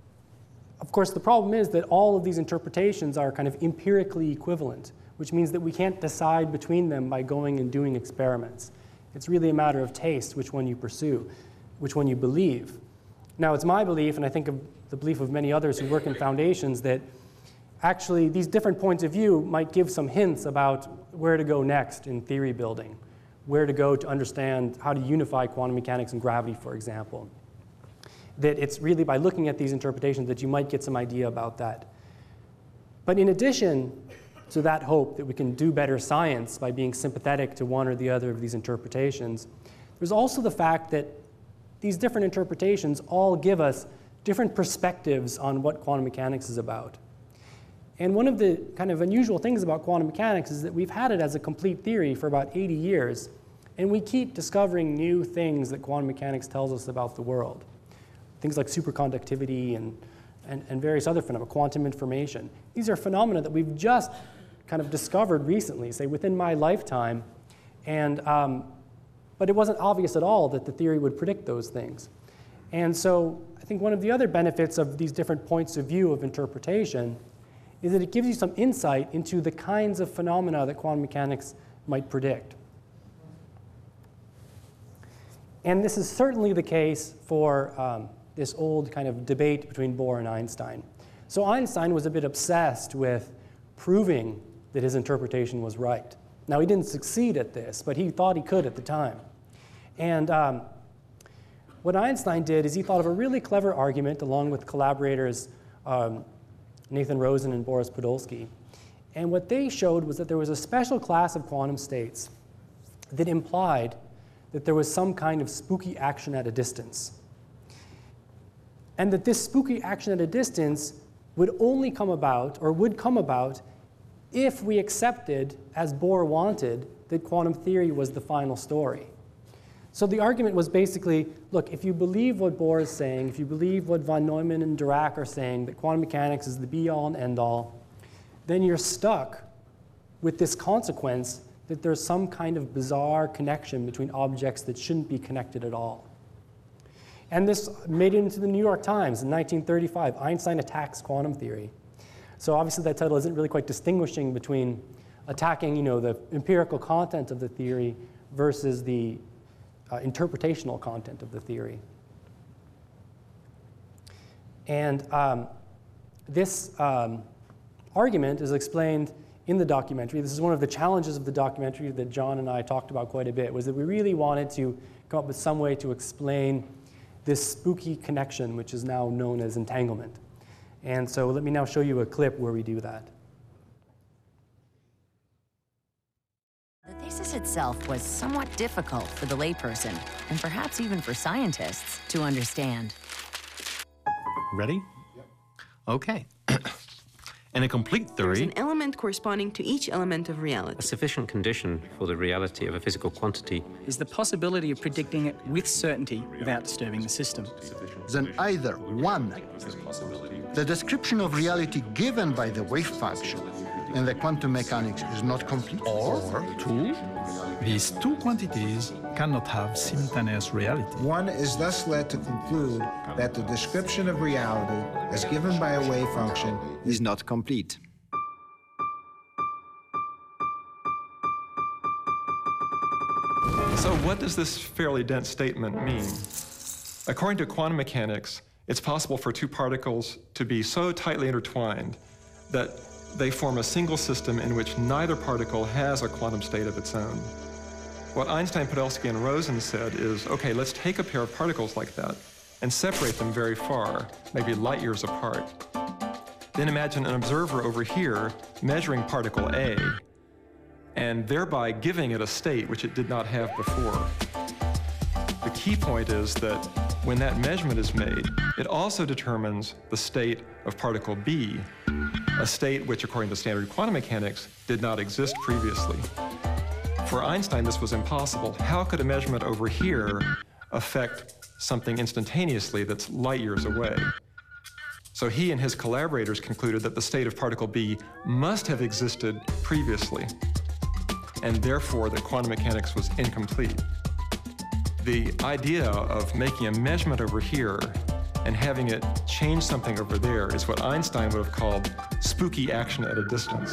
B: of course, the problem is that all of these interpretations are kind of empirically equivalent, which means that we can't decide between them by going and doing experiments. It's really a matter of taste which one you pursue, which one you believe. Now, it's my belief, and I think of the belief of many others who work in foundations, that actually these different points of view might give some hints about where to go next in theory building, where to go to understand how to unify quantum mechanics and gravity, for example. That it's really by looking at these interpretations that you might get some idea about that. But in addition to that hope that we can do better science by being sympathetic to one or the other of these interpretations, there's also the fact that these different interpretations all give us different perspectives on what quantum mechanics is about. And one of the kind of unusual things about quantum mechanics is that we've had it as a complete theory for about eighty years, and we keep discovering new things that quantum mechanics tells us about the world. Things like superconductivity and, and, and various other phenomena, quantum information. These are phenomena that we've just kind of discovered recently, say within my lifetime, and, um, but it wasn't obvious at all that the theory would predict those things. And so I think one of the other benefits of these different points of view of interpretation is that it gives you some insight into the kinds of phenomena that quantum mechanics might predict. And this is certainly the case for um, this old kind of debate between Bohr and Einstein. So Einstein was a bit obsessed with proving that his interpretation was right. Now, he didn't succeed at this, but he thought he could at the time. And um, what Einstein did is he thought of a really clever argument along with collaborators um, Nathan Rosen and Boris Podolsky. And what they showed was that there was a special class of quantum states that implied that there was some kind of spooky action at a distance. And that this spooky action at a distance would only come about, or would come about, if we accepted, as Bohr wanted, that quantum theory was the final story. So the argument was basically, look, if you believe what Bohr is saying, if you believe what von Neumann and Dirac are saying, that quantum mechanics is the be-all and end-all, then you're stuck with this consequence that there's some kind of bizarre connection between objects that shouldn't be connected at all. And this made it into the New York Times in nineteen thirty-five, Einstein Attacks Quantum Theory. So obviously that title isn't really quite distinguishing between attacking, you know, the empirical content of the theory versus the uh, interpretational content of the theory. And um, this um, argument is explained in the documentary. This is one of the challenges of the documentary that John and I talked about quite a bit, was that we really wanted to come up with some way to explain this spooky connection, which is now known as entanglement. And so let me now show you a clip where we do that.
C: The thesis itself was somewhat difficult for the layperson, and perhaps even for scientists, to understand.
N: Ready? Yep. Okay. In a complete
O: There is
N: theory,
O: an element corresponding to each element of reality.
L: A sufficient condition for the reality of a physical quantity
P: is the possibility of predicting it with certainty without disturbing the system.
E: Then either one, the description of reality given by the wave function in the quantum mechanics is not complete,
D: Or two, these two quantities cannot have simultaneous reality.
J: One is thus led to conclude that the description of reality, as given by a wave function, is not complete.
H: So what does this fairly dense statement mean? According to quantum mechanics, it's possible for two particles to be so tightly intertwined that they form a single system in which neither particle has a quantum state of its own. What Einstein, Podolsky, and Rosen said is, okay, let's take a pair of particles like that and separate them very far, maybe light years apart. Then imagine an observer over here measuring particle A, and thereby giving it a state which it did not have before. The key point is that when that measurement is made, it also determines the state of particle B, a state which, according to standard quantum mechanics, did not exist previously. For Einstein, this was impossible. How could a measurement over here affect something instantaneously that's light years away? So he and his collaborators concluded that the state of particle B must have existed previously, and therefore that quantum mechanics was incomplete. The idea of making a measurement over here and having it change something over there is what Einstein would have called spooky action at a distance.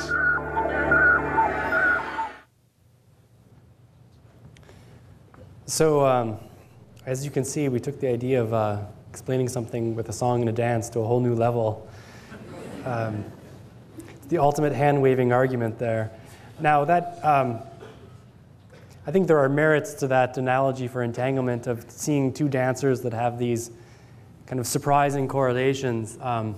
B: So, um, as you can see, we took the idea of uh, explaining something with a song and a dance to a whole new level. Um, it's the ultimate hand-waving argument there. Now, that um, I think there are merits to that analogy for entanglement of seeing two dancers that have these kind of surprising correlations. Um,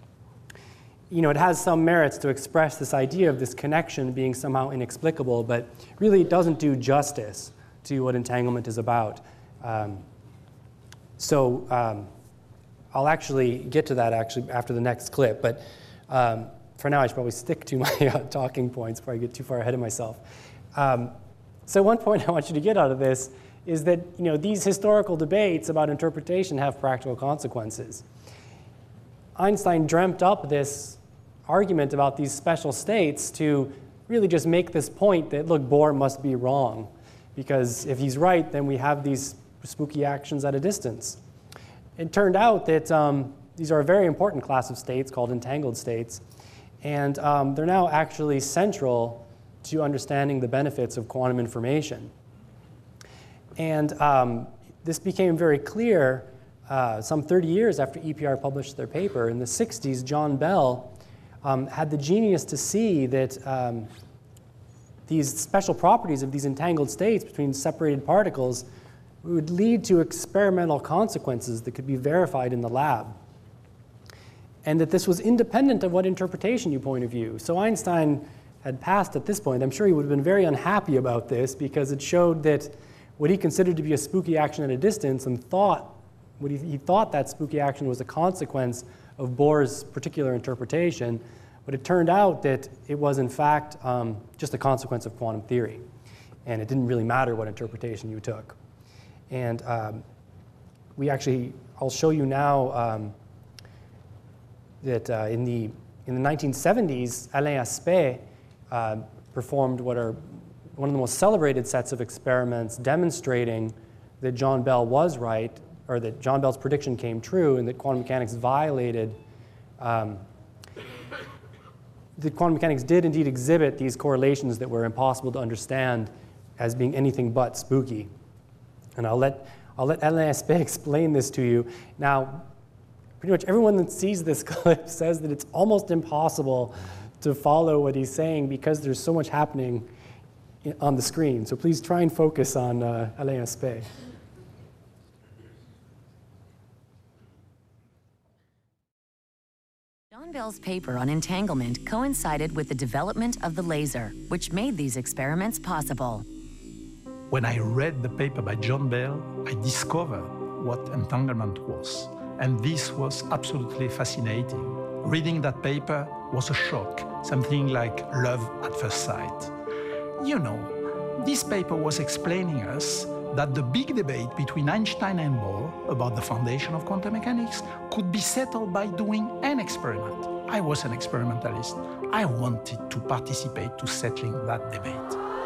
B: you know, it has some merits to express this idea of this connection being somehow inexplicable, but really it doesn't do justice to what entanglement is about. Um, so um, I'll actually get to that actually after the next clip, but um, for now I should probably stick to my uh, talking points before I get too far ahead of myself. Um, so one point I want you to get out of this is that, you know, these historical debates about interpretation have practical consequences. Einstein dreamt up this argument about these special states to really just make this point that, look, Bohr must be wrong, because if he's right, then we have these spooky actions at a distance. It turned out that um, these are a very important class of states called entangled states, and um, they're now actually central to understanding the benefits of quantum information. And um, this became very clear uh, some thirty years after E P R published their paper. In the sixties, John Bell um, had the genius to see that um, these special properties of these entangled states between separated particles would lead to experimental consequences that could be verified in the lab. And that this was independent of what interpretation you point of view. So Einstein had passed at this point. I'm sure he would have been very unhappy about this because it showed that what he considered to be a spooky action at a distance and thought, what he, he thought that spooky action was a consequence of Bohr's particular interpretation, but it turned out that it was in fact um, just a consequence of quantum theory. And it didn't really matter what interpretation you took. And um, we actually, I'll show you now um, that uh, in, the, in the nineteen seventies, Alain Aspect uh, performed what are one of the most celebrated sets of experiments demonstrating that John Bell was right, or that John Bell's prediction came true, and that quantum mechanics violated, um, that quantum mechanics did indeed exhibit these correlations that were impossible to understand as being anything but spooky. And I'll let, I'll let Alain Aspect explain this to you. Now, pretty much everyone that sees this clip says that it's almost impossible to follow what he's saying because there's so much happening on the screen. So please try and focus on uh, Alain Aspect.
C: John Bell's paper on entanglement coincided with the development of the laser, which made these experiments possible.
D: When I read the paper by John Bell, I discovered what entanglement was. And this was absolutely fascinating. Reading that paper was a shock, something like love at first sight. You know, this paper was explaining us that the big debate between Einstein and Bohr about the foundation of quantum mechanics could be settled by doing an experiment. I was an experimentalist. I wanted to participate to settling that debate.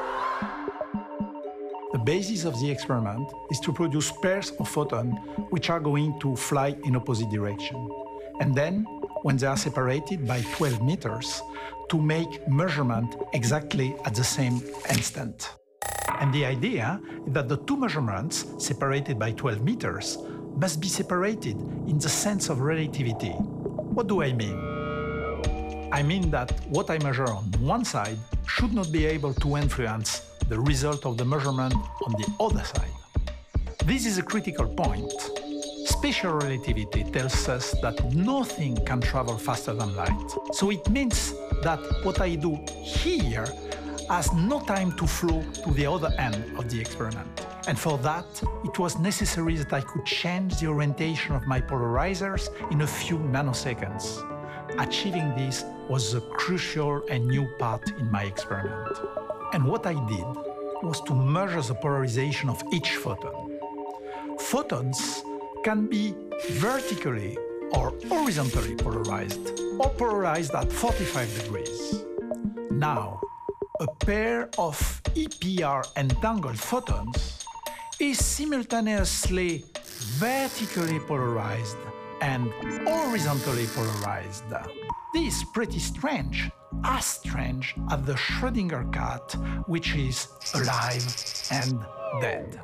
D: The basis of the experiment is to produce pairs of photons which are going to fly in opposite direction. And then, when they are separated by twelve meters, to make measurement exactly at the same instant. And the idea is that the two measurements, separated by twelve meters, must be separated in the sense of relativity. What do I mean? I mean that what I measure on one side should not be able to influence the result of the measurement on the other side. This is a critical point. Special relativity tells us that nothing can travel faster than light. So it means that what I do here has no time to flow to the other end of the experiment. And for that, it was necessary that I could change the orientation of my polarizers in a few nanoseconds. Achieving this was a crucial and new part in my experiment. And what I did was to measure the polarization of each photon. Photons can be vertically or horizontally polarized, or polarized at forty-five degrees. Now, a pair of E P R entangled photons is simultaneously vertically polarized and horizontally polarized. This is pretty strange, as strange as the Schrödinger cat, which is alive and dead.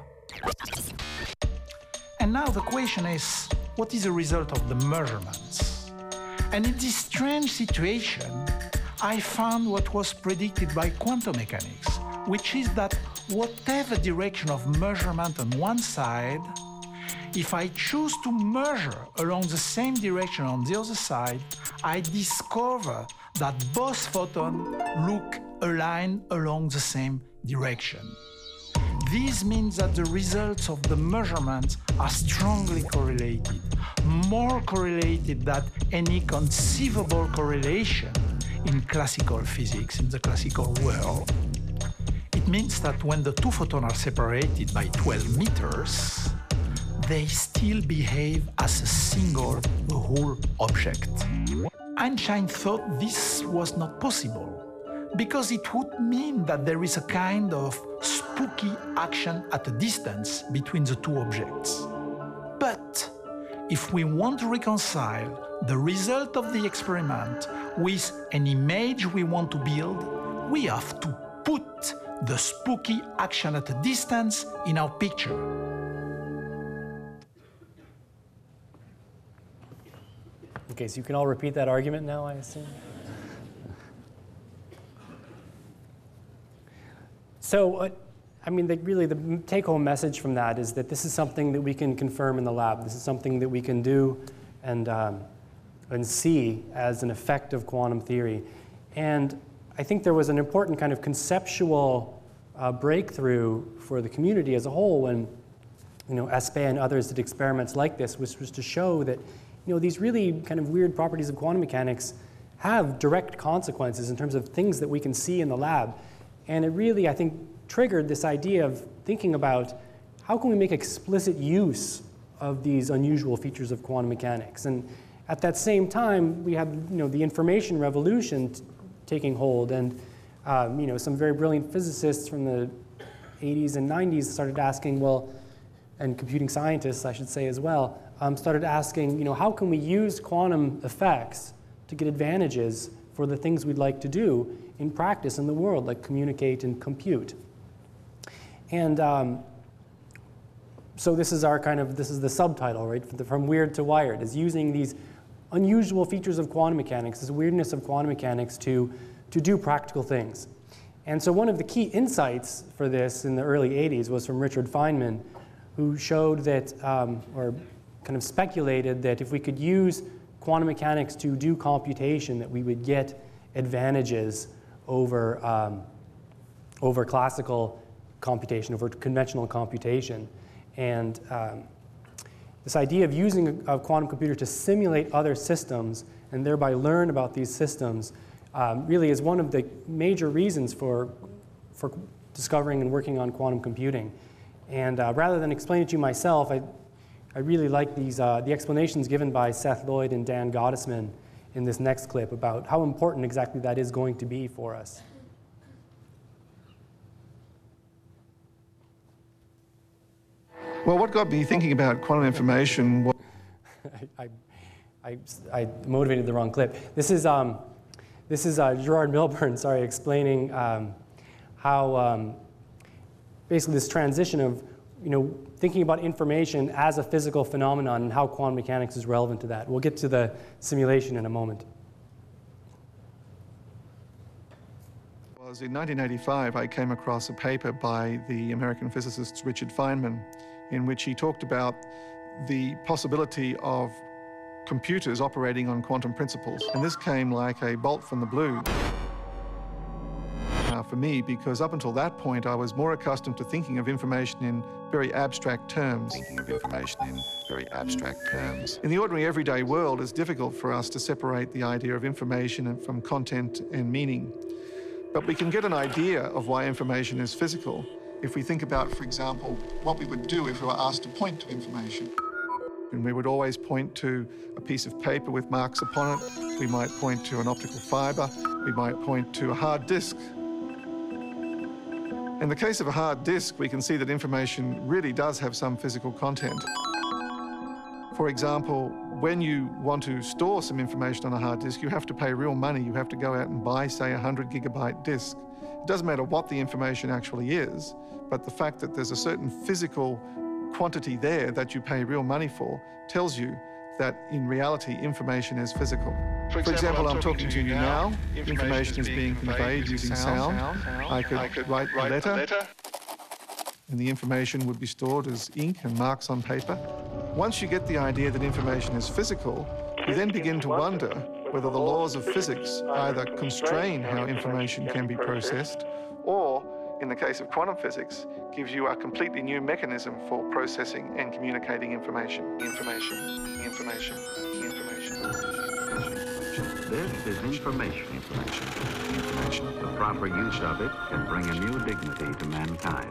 D: And now the question is, what is the result of the measurements? And in this strange situation, I found what was predicted by quantum mechanics, which is that whatever direction of measurement on one side, if I choose to measure along the same direction on the other side, I discover that both photons look aligned along the same direction. This means that the results of the measurements are strongly correlated, more correlated than any conceivable correlation in classical physics, in the classical world. It means that when the two photons are separated by twelve meters, they still behave as a single, a whole object. Einstein thought this was not possible, because it would mean that there is a kind of spooky action at a distance between the two objects. But if we want to reconcile the result of the experiment with an image we want to build, we have to put the spooky action at a distance in our picture.
B: Okay, so you can all repeat that argument now, I assume? So, uh, I mean, the, really the take-home message from that is that this is something that we can confirm in the lab. This is something that we can do and, um, and see as an effect of quantum theory. And I think there was an important kind of conceptual uh, breakthrough for the community as a whole when, you know, Aspect and others did experiments like this, which was to show that, you know, these really kind of weird properties of quantum mechanics have direct consequences in terms of things that we can see in the lab. And it really, I think, triggered this idea of thinking about how can we make explicit use of these unusual features of quantum mechanics. And at that same time, we had, you know, the information revolution t taking hold, and um, you know, some very brilliant physicists from the eighties and nineties started asking, well, and computing scientists, I should say as well, um, started asking, you know, how can we use quantum effects to get advantages for the things we'd like to do in practice in the world, like communicate and compute. And um, so this is our kind of, this is the subtitle, right? From Weird to Wired, is using these unusual features of quantum mechanics, this weirdness of quantum mechanics to, to do practical things. And so one of the key insights for this in the early eighties was from Richard Feynman, who showed that, um, or kind of speculated that if we could use quantum mechanics to do computation, that we would get advantages over, um, over classical computation, over conventional computation. And um, this idea of using a, a quantum computer to simulate other systems and thereby learn about these systems um, really is one of the major reasons for, for discovering and working on quantum computing. And uh, rather than explain it to you myself, I, I really like these, uh, the explanations given by Seth Lloyd and Dan Gottesman in this next clip about how important exactly that is going to be for us.
M: Well, what got me thinking about quantum information was...
B: I, I, I motivated the wrong clip. This is, um, this is uh, Gerard Milburn, sorry, explaining um, how um, basically this transition of you know, thinking about information as a physical phenomenon and how quantum mechanics is relevant to that. We'll get to the simulation in a moment.
M: Was in nineteen eighty-five, I came across a paper by the American physicist Richard Feynman, in which he talked about the possibility of computers operating on quantum principles. And this came like a bolt from the blue uh, for me, because up until that point, I was more accustomed to thinking of information in very abstract terms. Thinking of information in very abstract terms. In the ordinary everyday world, it's difficult for us to separate the idea of information from content and meaning. But we can get an idea of why information is physical if we think about, for example, what we would do if we were asked to point to information. And we would always point to a piece of paper with marks upon it. We might point to an optical fiber. We might point to a hard disk. In the case of a hard disk, we can see that information really does have some physical content. For example, when you want to store some information on a hard disk, you have to pay real money. You have to go out and buy, say, a one hundred gigabyte disk. It doesn't matter what the information actually is, but the fact that there's a certain physical quantity there that you pay real money for tells you that in reality information is physical. For example, For example I'm, I'm talking to you now, information, information is being conveyed using sound. sound. sound. I, could I could write, write a, letter, a letter, and the information would be stored as ink and marks on paper. Once you get the idea that information is physical, you then begin to wonder whether the laws of physics either constrain how information can be processed, or, in the case of quantum physics, gives you a completely new mechanism for processing and communicating information. Information, information, information.
Q: This is information. Information. Information. The proper use of it can bring a new dignity to mankind.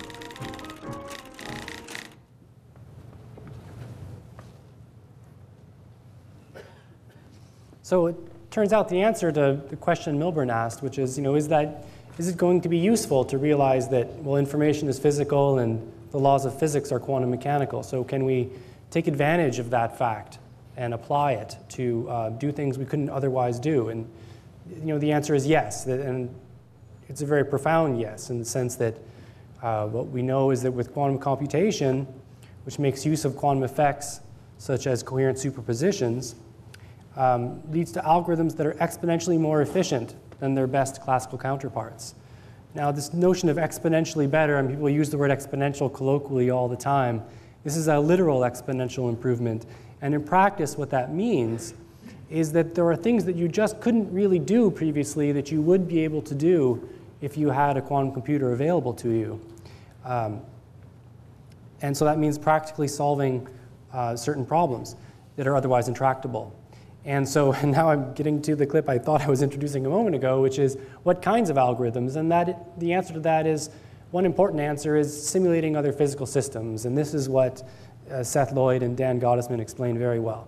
B: So it turns out the answer to the question Milburn asked, which is, you know, is that is it going to be useful to realize that, well, information is physical and the laws of physics are quantum mechanical? So can we take advantage of that fact and apply it to uh, do things we couldn't otherwise do? And, you know, the answer is yes. And it's a very profound yes, in the sense that uh, what we know is that with quantum computation, which makes use of quantum effects such as coherent superpositions, um, leads to algorithms that are exponentially more efficient than their best classical counterparts. Now, this notion of exponentially better, and people use the word exponential colloquially all the time, this is a literal exponential improvement. And in practice, what that means is that there are things that you just couldn't really do previously that you would be able to do if you had a quantum computer available to you. Um, and so that means practically solving uh, certain problems that are otherwise intractable. And so and now I'm getting to the clip I thought I was introducing a moment ago, which is what kinds of algorithms? And that the answer to that is, one important answer is simulating other physical systems. And this is what uh, Seth Lloyd and Dan Gottesman explained very well.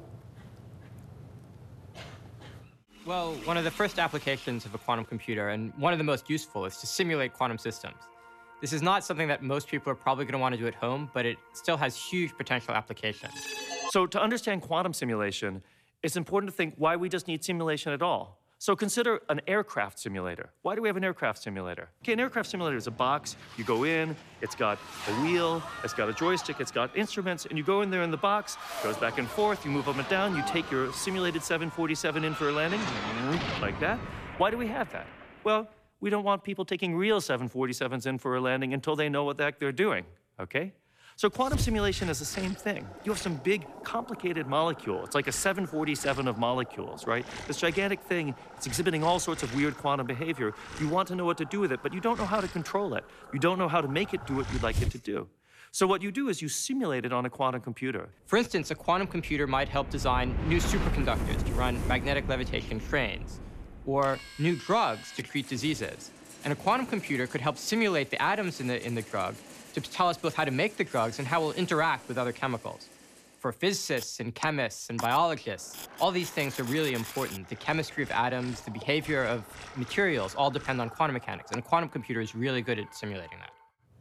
G: Well, one of the first applications of a quantum computer, and one of the most useful, is to simulate quantum systems. This is not something that most people are probably going to want to do at home, but it still has huge potential applications.
A: So to understand quantum simulation, it's important to think why we just need simulation at all. So consider an aircraft simulator. Why do we have an aircraft simulator? Okay, an aircraft simulator is a box. You go in, it's got a wheel, it's got a joystick, it's got instruments, and you go in there in the box, goes back and forth, you move up and down, you take your simulated seven forty-seven in for a landing, like that. Why do we have that? Well, we don't want people taking real seven forty-sevens in for a landing until they know what the heck they're doing, okay? So quantum simulation is the same thing. You have some big, complicated molecule. It's like a seven forty-seven of molecules, right? This gigantic thing, it's exhibiting all sorts of weird quantum behavior. You want to know what to do with it, but you don't know how to control it. You don't know how to make it do what you'd like it to do. So what you do is you simulate it on a quantum computer.
G: For instance, a quantum computer might help design new superconductors to run magnetic levitation trains, or new drugs to treat diseases. And a quantum computer could help simulate the atoms in the, in the drug to tell us both how to make the drugs and how we'll interact with other chemicals. For physicists and chemists and biologists, all these things are really important. The chemistry of atoms, the behavior of materials all depend on quantum mechanics, and a quantum computer is really good at simulating that.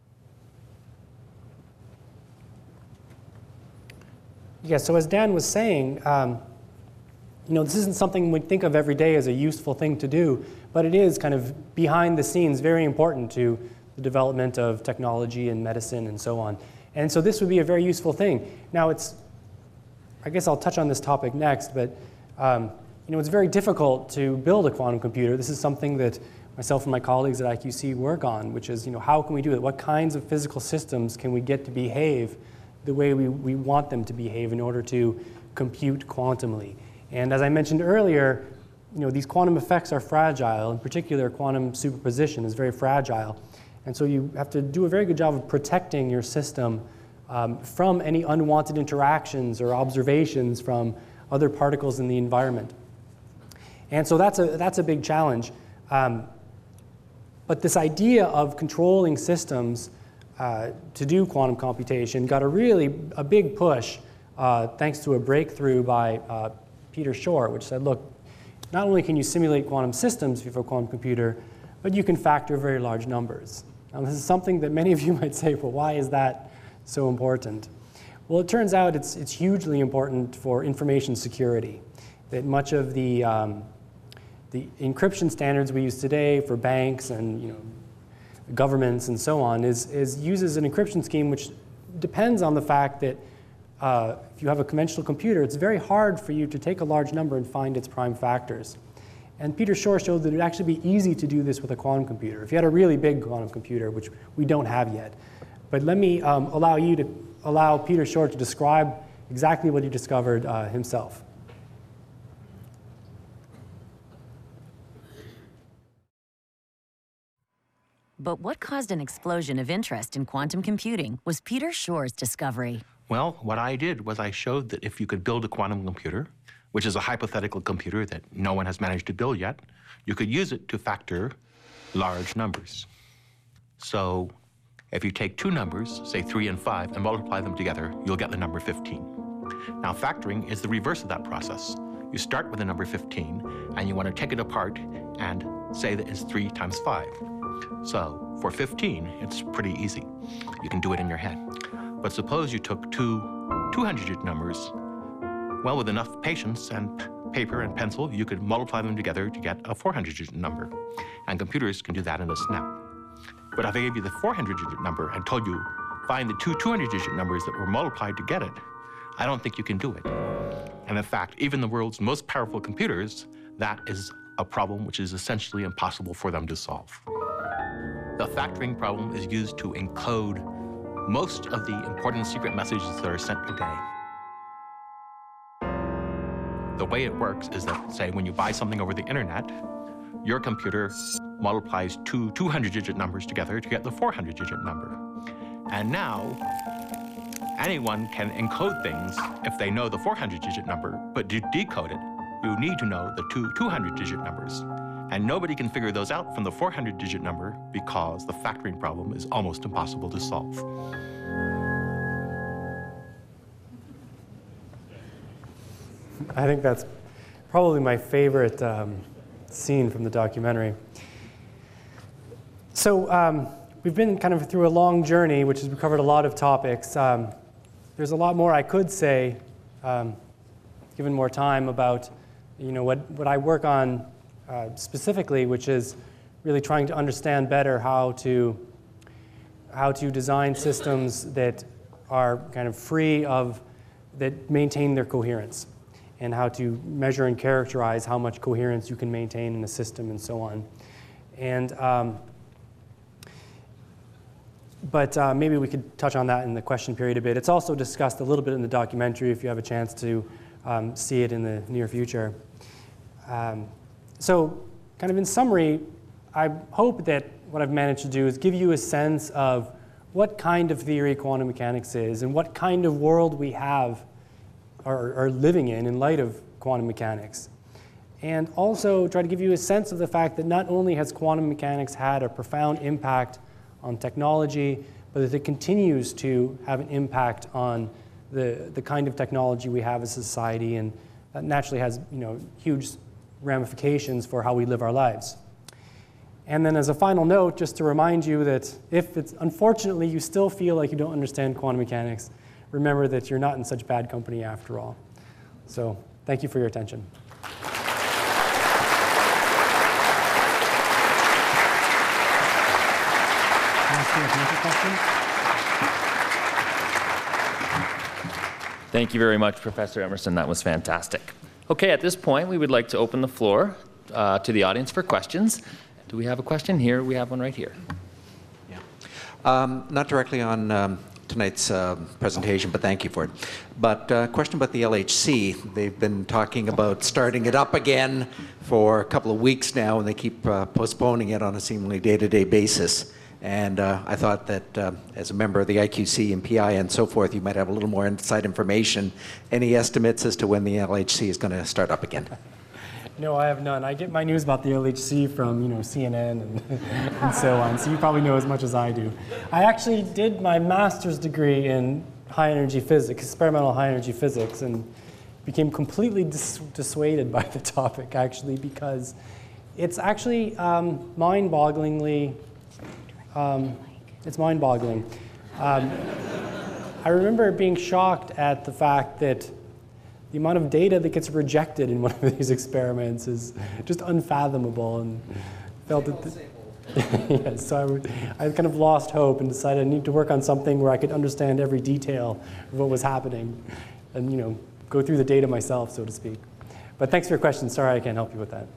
B: Yeah, so as Dan was saying, um, you know, this isn't something we think of every day as a useful thing to do, but it is kind of behind the scenes very important to the development of technology and medicine and so on. And so this would be a very useful thing. Now it's, I guess I'll touch on this topic next, but um, you know, it's very difficult to build a quantum computer. This is something that myself and my colleagues at I Q C work on, which is, you know, how can we do it? What kinds of physical systems can we get to behave the way we, we want them to behave in order to compute quantumly? And as I mentioned earlier, you know, these quantum effects are fragile. In particular, quantum superposition is very fragile. And so you have to do a very good job of protecting your system um, from any unwanted interactions or observations from other particles in the environment. And so that's a, that's a big challenge. Um, but this idea of controlling systems uh, to do quantum computation got a really a big push uh, thanks to a breakthrough by uh, Peter Shor, which said, look, not only can you simulate quantum systems if you have a quantum computer, but you can factor very large numbers. Now, this is something that many of you might say, well, why is that so important? Well, it turns out it's, it's hugely important for information security, that much of the, um, the encryption standards we use today for banks and you know, governments and so on is, is uses an encryption scheme which depends on the fact that uh, if you have a conventional computer, it's very hard for you to take a large number and find its prime factors. And Peter Shor showed that it would actually be easy to do this with a quantum computer, if you had a really big quantum computer, which we don't have yet. But let me um, allow you to allow Peter Shor to describe exactly what he discovered uh, himself.
C: But what caused an explosion of interest in quantum computing was Peter Shor's discovery.
R: Well, what I did was I showed that if you could build a quantum computer, which is a hypothetical computer that no one has managed to build yet, you could use it to factor large numbers. So if you take two numbers, say three and five, and multiply them together, you'll get the number fifteen. Now, factoring is the reverse of that process. You start with the number fifteen, and you want to take it apart and say that it's three times five. So for fifteen, it's pretty easy. You can do it in your head. But suppose you took two two hundred digit numbers. Well, with enough patience and paper and pencil, you could multiply them together to get a four hundred digit number. And computers can do that in a snap. But if I gave you the four hundred digit number and told you, find the two two hundred digit numbers that were multiplied to get it, I don't think you can do it. And in fact, even the world's most powerful computers, that is a problem which is essentially impossible for them to solve. The factoring problem is used to encode most of the important secret messages that are sent today. The way it works is that, say, when you buy something over the internet, your computer multiplies two two hundred digit numbers together to get the four hundred digit number. And now, anyone can encode things if they know the four hundred digit number, but to decode it, you need to know the two two hundred digit numbers. And nobody can figure those out from the four hundred digit number because the factoring problem is almost impossible to solve.
B: I think that's probably my favorite um, scene from the documentary. So um, we've been kind of through a long journey, which has covered a lot of topics. Um, there's a lot more I could say, um, given more time, about you know what, what I work on uh, specifically, which is really trying to understand better how to how to design systems that are kind of free of, that maintain their coherence, and how to measure and characterize how much coherence you can maintain in a system and so on. And um, but uh, maybe we could touch on that in the question period a bit. It's also discussed a little bit in the documentary if you have a chance to um, see it in the near future. Um, so kind of in summary, I hope that what I've managed to do is give you a sense of what kind of theory quantum mechanics is and what kind of world we have or are living in in light of quantum mechanics. And also try to give you a sense of the fact that not only has quantum mechanics had a profound impact on technology, but that it continues to have an impact on the, the kind of technology we have as a society, and that naturally has you know, huge ramifications for how we live our lives. And then as a final note, just to remind you that if it's, unfortunately you still feel like you don't understand quantum mechanics, remember that you're not in such bad company after all. So thank you for your attention. Can I ask you a question?
S: Thank you very much, Professor Emerson. That was fantastic. Okay, at this point, we would like to open the floor uh, to the audience for questions. Do we have a question here? We have one right here.
T: Yeah. Um, not directly on um, tonight's uh, presentation, but thank you for it. But a uh, question about the L H C. They've been talking about starting it up again for a couple of weeks now, and they keep uh, postponing it on a seemingly day-to-day basis. And uh, I thought that uh, as a member of the I Q C and P I and so forth, you might have a little more inside information. Any estimates as to when the L H C is going to start up again?
B: No, I have none. I get my news about the L H C from, you know, C N N and, and so on, so you probably know as much as I do. I actually did my master's degree in high-energy physics, experimental high-energy physics, and became completely dis dissuaded by the topic, actually, because it's actually um, mind-bogglingly Um, it's mind-boggling. Um, I remember being shocked at the fact that the amount of data that gets rejected in one of these experiments is just unfathomable, and felt that. Yes, so I, would, I kind of lost hope and decided I need to work on something where I could understand every detail of what was happening, and you know, go through the data myself, so to speak. But thanks for your question. Sorry, I can't help you with that.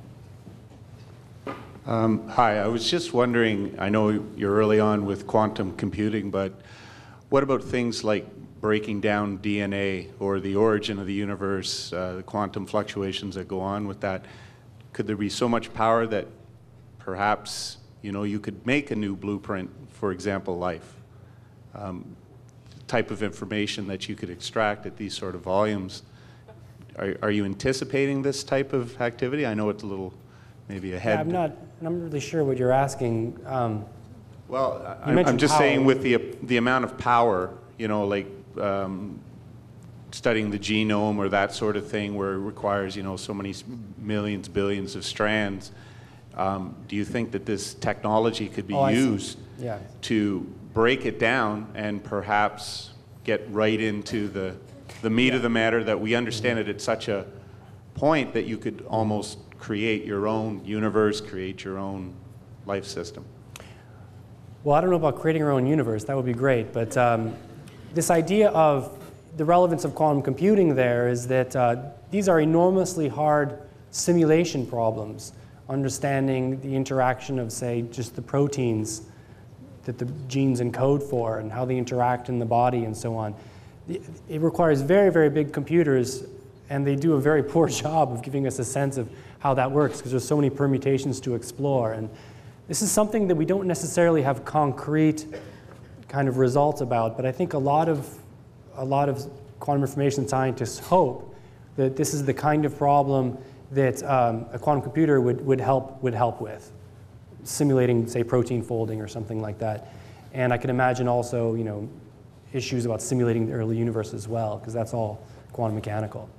U: Um, hi, I was just wondering, I know you're early on with quantum computing, but what about things like breaking down D N A or the origin of the universe, uh, the quantum fluctuations that go on with that? Could there be so much power that perhaps, you know, you could make a new blueprint, for example, life? Um, type of information that you could extract at these sort of volumes. Are, are you anticipating this type of activity? I know it's a little maybe ahead.
B: Yeah, I'm not, I'm not really sure what you're asking. Um,
U: well, I'm, I'm just power. saying with the, the amount of power, you know, like um, studying the genome or that sort of thing where it requires, you know, so many millions, billions of strands, um, do you think that this technology could be
B: oh,
U: used
B: yeah.
U: to break it down and perhaps get right into the, the meat yeah. of the matter, that we understand mm-hmm. it at such a point that you could almost create your own universe, create your own life system?
B: Well, I don't know about creating our own universe. That would be great. But um, this idea of the relevance of quantum computing there is that uh, these are enormously hard simulation problems, understanding the interaction of, say, just the proteins that the genes encode for and how they interact in the body and so on. It requires very, very big computers, and they do a very poor job of giving us a sense of how that works because there's so many permutations to explore. And this is something that we don't necessarily have concrete kind of results about, but I think a lot of, a lot of quantum information scientists hope that this is the kind of problem that um, a quantum computer would, would, help, would help with, simulating, say, protein folding or something like that. And I can imagine also, you know, issues about simulating the early universe as well, because that's all quantum mechanical.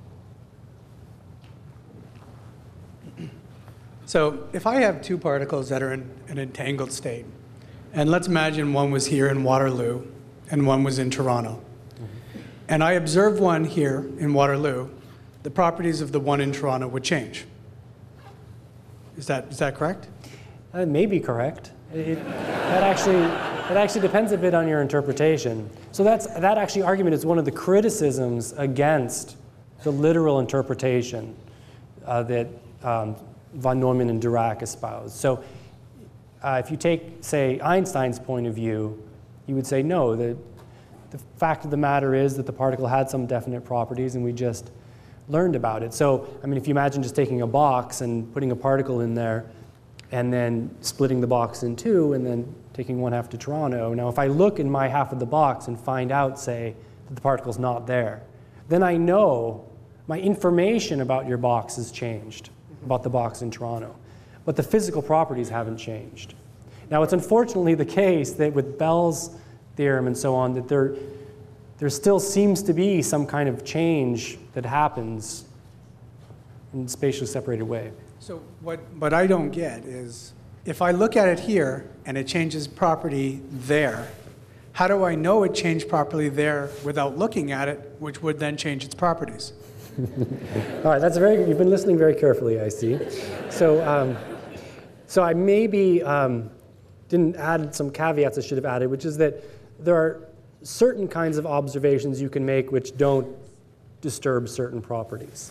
P: So if I have two particles that are in an entangled state, and let's imagine one was here in Waterloo and one was in Toronto, mm-hmm. and I observe one here in Waterloo, the properties of the one in Toronto would change. Is that, is that correct?
B: That may be correct. It, that, actually, that actually depends a bit on your interpretation. So that's, that actually argument is one of the criticisms against the literal interpretation uh, that um, von Neumann and Dirac espoused. So uh, if you take, say, Einstein's point of view, you would say, no, the, the fact of the matter is that the particle had some definite properties and we just learned about it. So, I mean, if you imagine just taking a box and putting a particle in there and then splitting the box in two and then taking one half to Toronto. Now, if I look in my half of the box and find out, say, that the particle's not there, then I know my information about your box has changed, about the box in Toronto. But the physical properties haven't changed. Now, it's unfortunately the case that with Bell's theorem and so on, that there, there still seems to be some kind of change that happens in a spatially separated way.
P: So what, what I don't get is, if I look at it here and it changes property there, how do I know it changed properly there without looking at it, which would then change its properties?
B: All right, that's a very, you've been listening very carefully, I see. So, um, so I maybe um, didn't add some caveats I should have added, which is that there are certain kinds of observations you can make which don't disturb certain properties.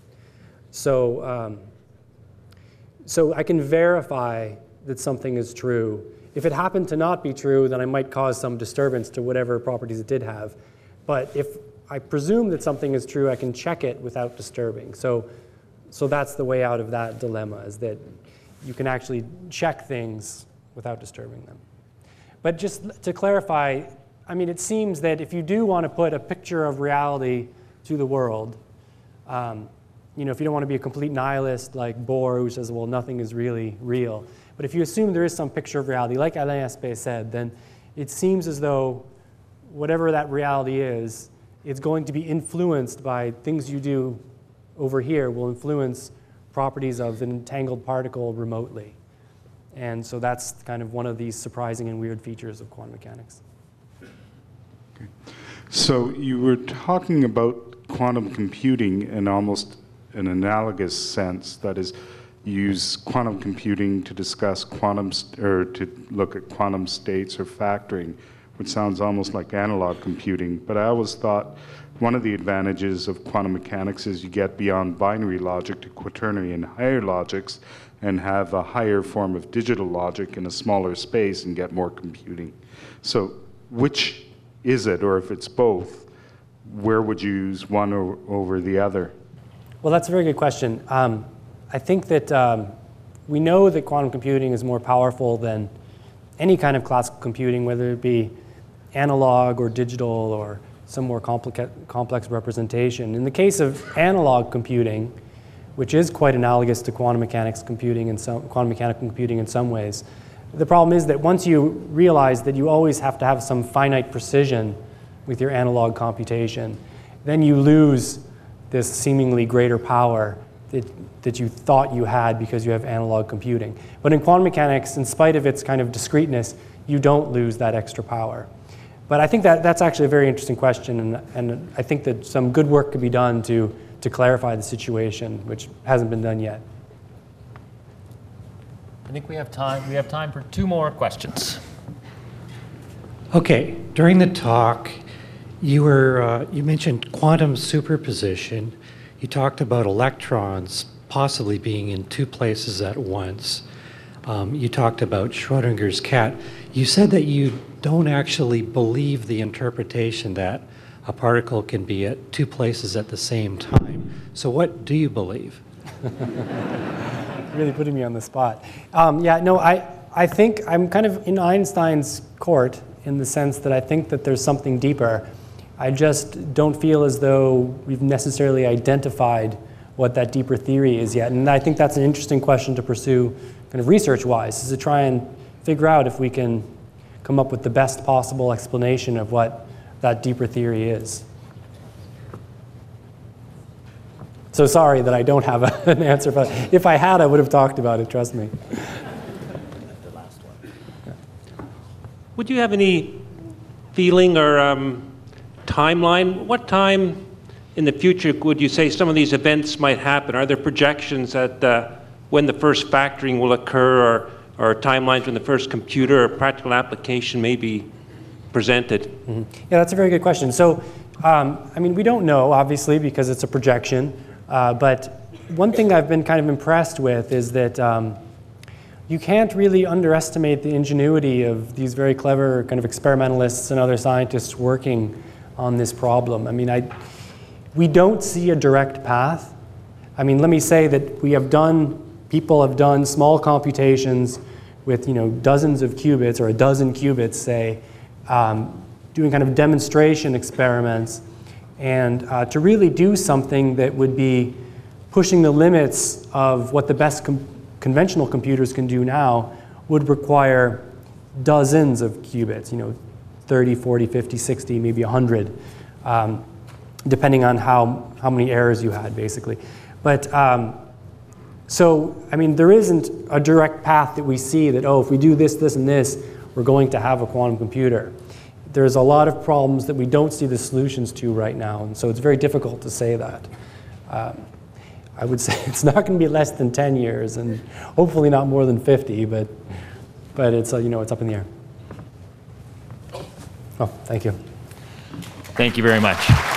B: So, um, so I can verify that something is true. If it happened to not be true, then I might cause some disturbance to whatever properties it did have. But if I presume that something is true, I can check it without disturbing. So, so that's the way out of that dilemma, is that you can actually check things without disturbing them. But just to clarify, I mean, it seems that if you do want to put a picture of reality to the world, um, you know, if you don't want to be a complete nihilist like Bohr, who says, well, nothing is really real, but if you assume there is some picture of reality, like Alain Aspect said, then it seems as though whatever that reality is, it's going to be influenced by things you do over here will influence properties of an entangled particle remotely. And so that's kind of one of these surprising and weird features of quantum mechanics.
F: Okay. So you were talking about quantum computing in almost an analogous sense, that is, use quantum computing to discuss quantum, or to look at quantum states or factoring, which sounds almost like analog computing. But I always thought one of the advantages of quantum mechanics is you get beyond binary logic to quaternary and higher logics and have a higher form of digital logic in a smaller space and get more computing. So which is it, or if it's both, where would you use one or, over the other?
B: Well, that's a very good question. Um, I think that um, we know that quantum computing is more powerful than any kind of classical computing, whether it be analog or digital or some more complica- complex representation. In the case of analog computing, which is quite analogous to quantum mechanics computing and some quantum mechanical computing in some ways, the problem is that once you realize that you always have to have some finite precision with your analog computation, then you lose this seemingly greater power that, that you thought you had because you have analog computing. But in quantum mechanics, in spite of its kind of discreteness, you don't lose that extra power. But I think that that's actually a very interesting question, and, and I think that some good work could be done to, to clarify the situation, which hasn't been done yet.
S: I think we have time. We have time for two more questions.
V: Okay, during the talk, you were uh, you mentioned quantum superposition. You talked about electrons possibly being in two places at once. Um, you talked about Schrodinger's cat. You said that you don't actually believe the interpretation that a particle can be at two places at the same time. So what do you believe?
B: Really putting me on the spot. Um, yeah, no, I, I think I'm kind of in Einstein's court in the sense that I think that there's something deeper. I just don't feel as though we've necessarily identified what that deeper theory is yet. And I think that's an interesting question to pursue kind of research-wise, is to try and figure out if we can come up with the best possible explanation of what that deeper theory is. So sorry that I don't have a, an answer, but if I had, I would have talked about it, trust me.
W: Would you have any feeling or um, timeline? What time in the future would you say some of these events might happen? Are there projections at uh, when the first factoring will occur, or, or timelines when the first computer or practical application may be presented?
B: Mm-hmm. Yeah, that's a very good question. So, um, I mean, we don't know, obviously, because it's a projection. Uh, but one thing I've been kind of impressed with is that um, you can't really underestimate the ingenuity of these very clever kind of experimentalists and other scientists working on this problem. I mean, I, we don't see a direct path. I mean, let me say that we have done, people have done small computations with, you know, dozens of qubits, or a dozen qubits, say, um, doing kind of demonstration experiments. And uh, to really do something that would be pushing the limits of what the best com conventional computers can do now would require dozens of qubits, you know, thirty, forty, fifty, sixty, maybe one hundred, um, depending on how, how many errors you had, basically. But um, so, I mean, there isn't a direct path that we see that, oh, if we do this, this, and this, we're going to have a quantum computer. There's a lot of problems that we don't see the solutions to right now, and so it's very difficult to say that. Um, I would say it's not going to be less than ten years, and hopefully not more than fifty, but, but it's, uh, you know, it's up in the air. Oh, thank you.
S: Thank you very much.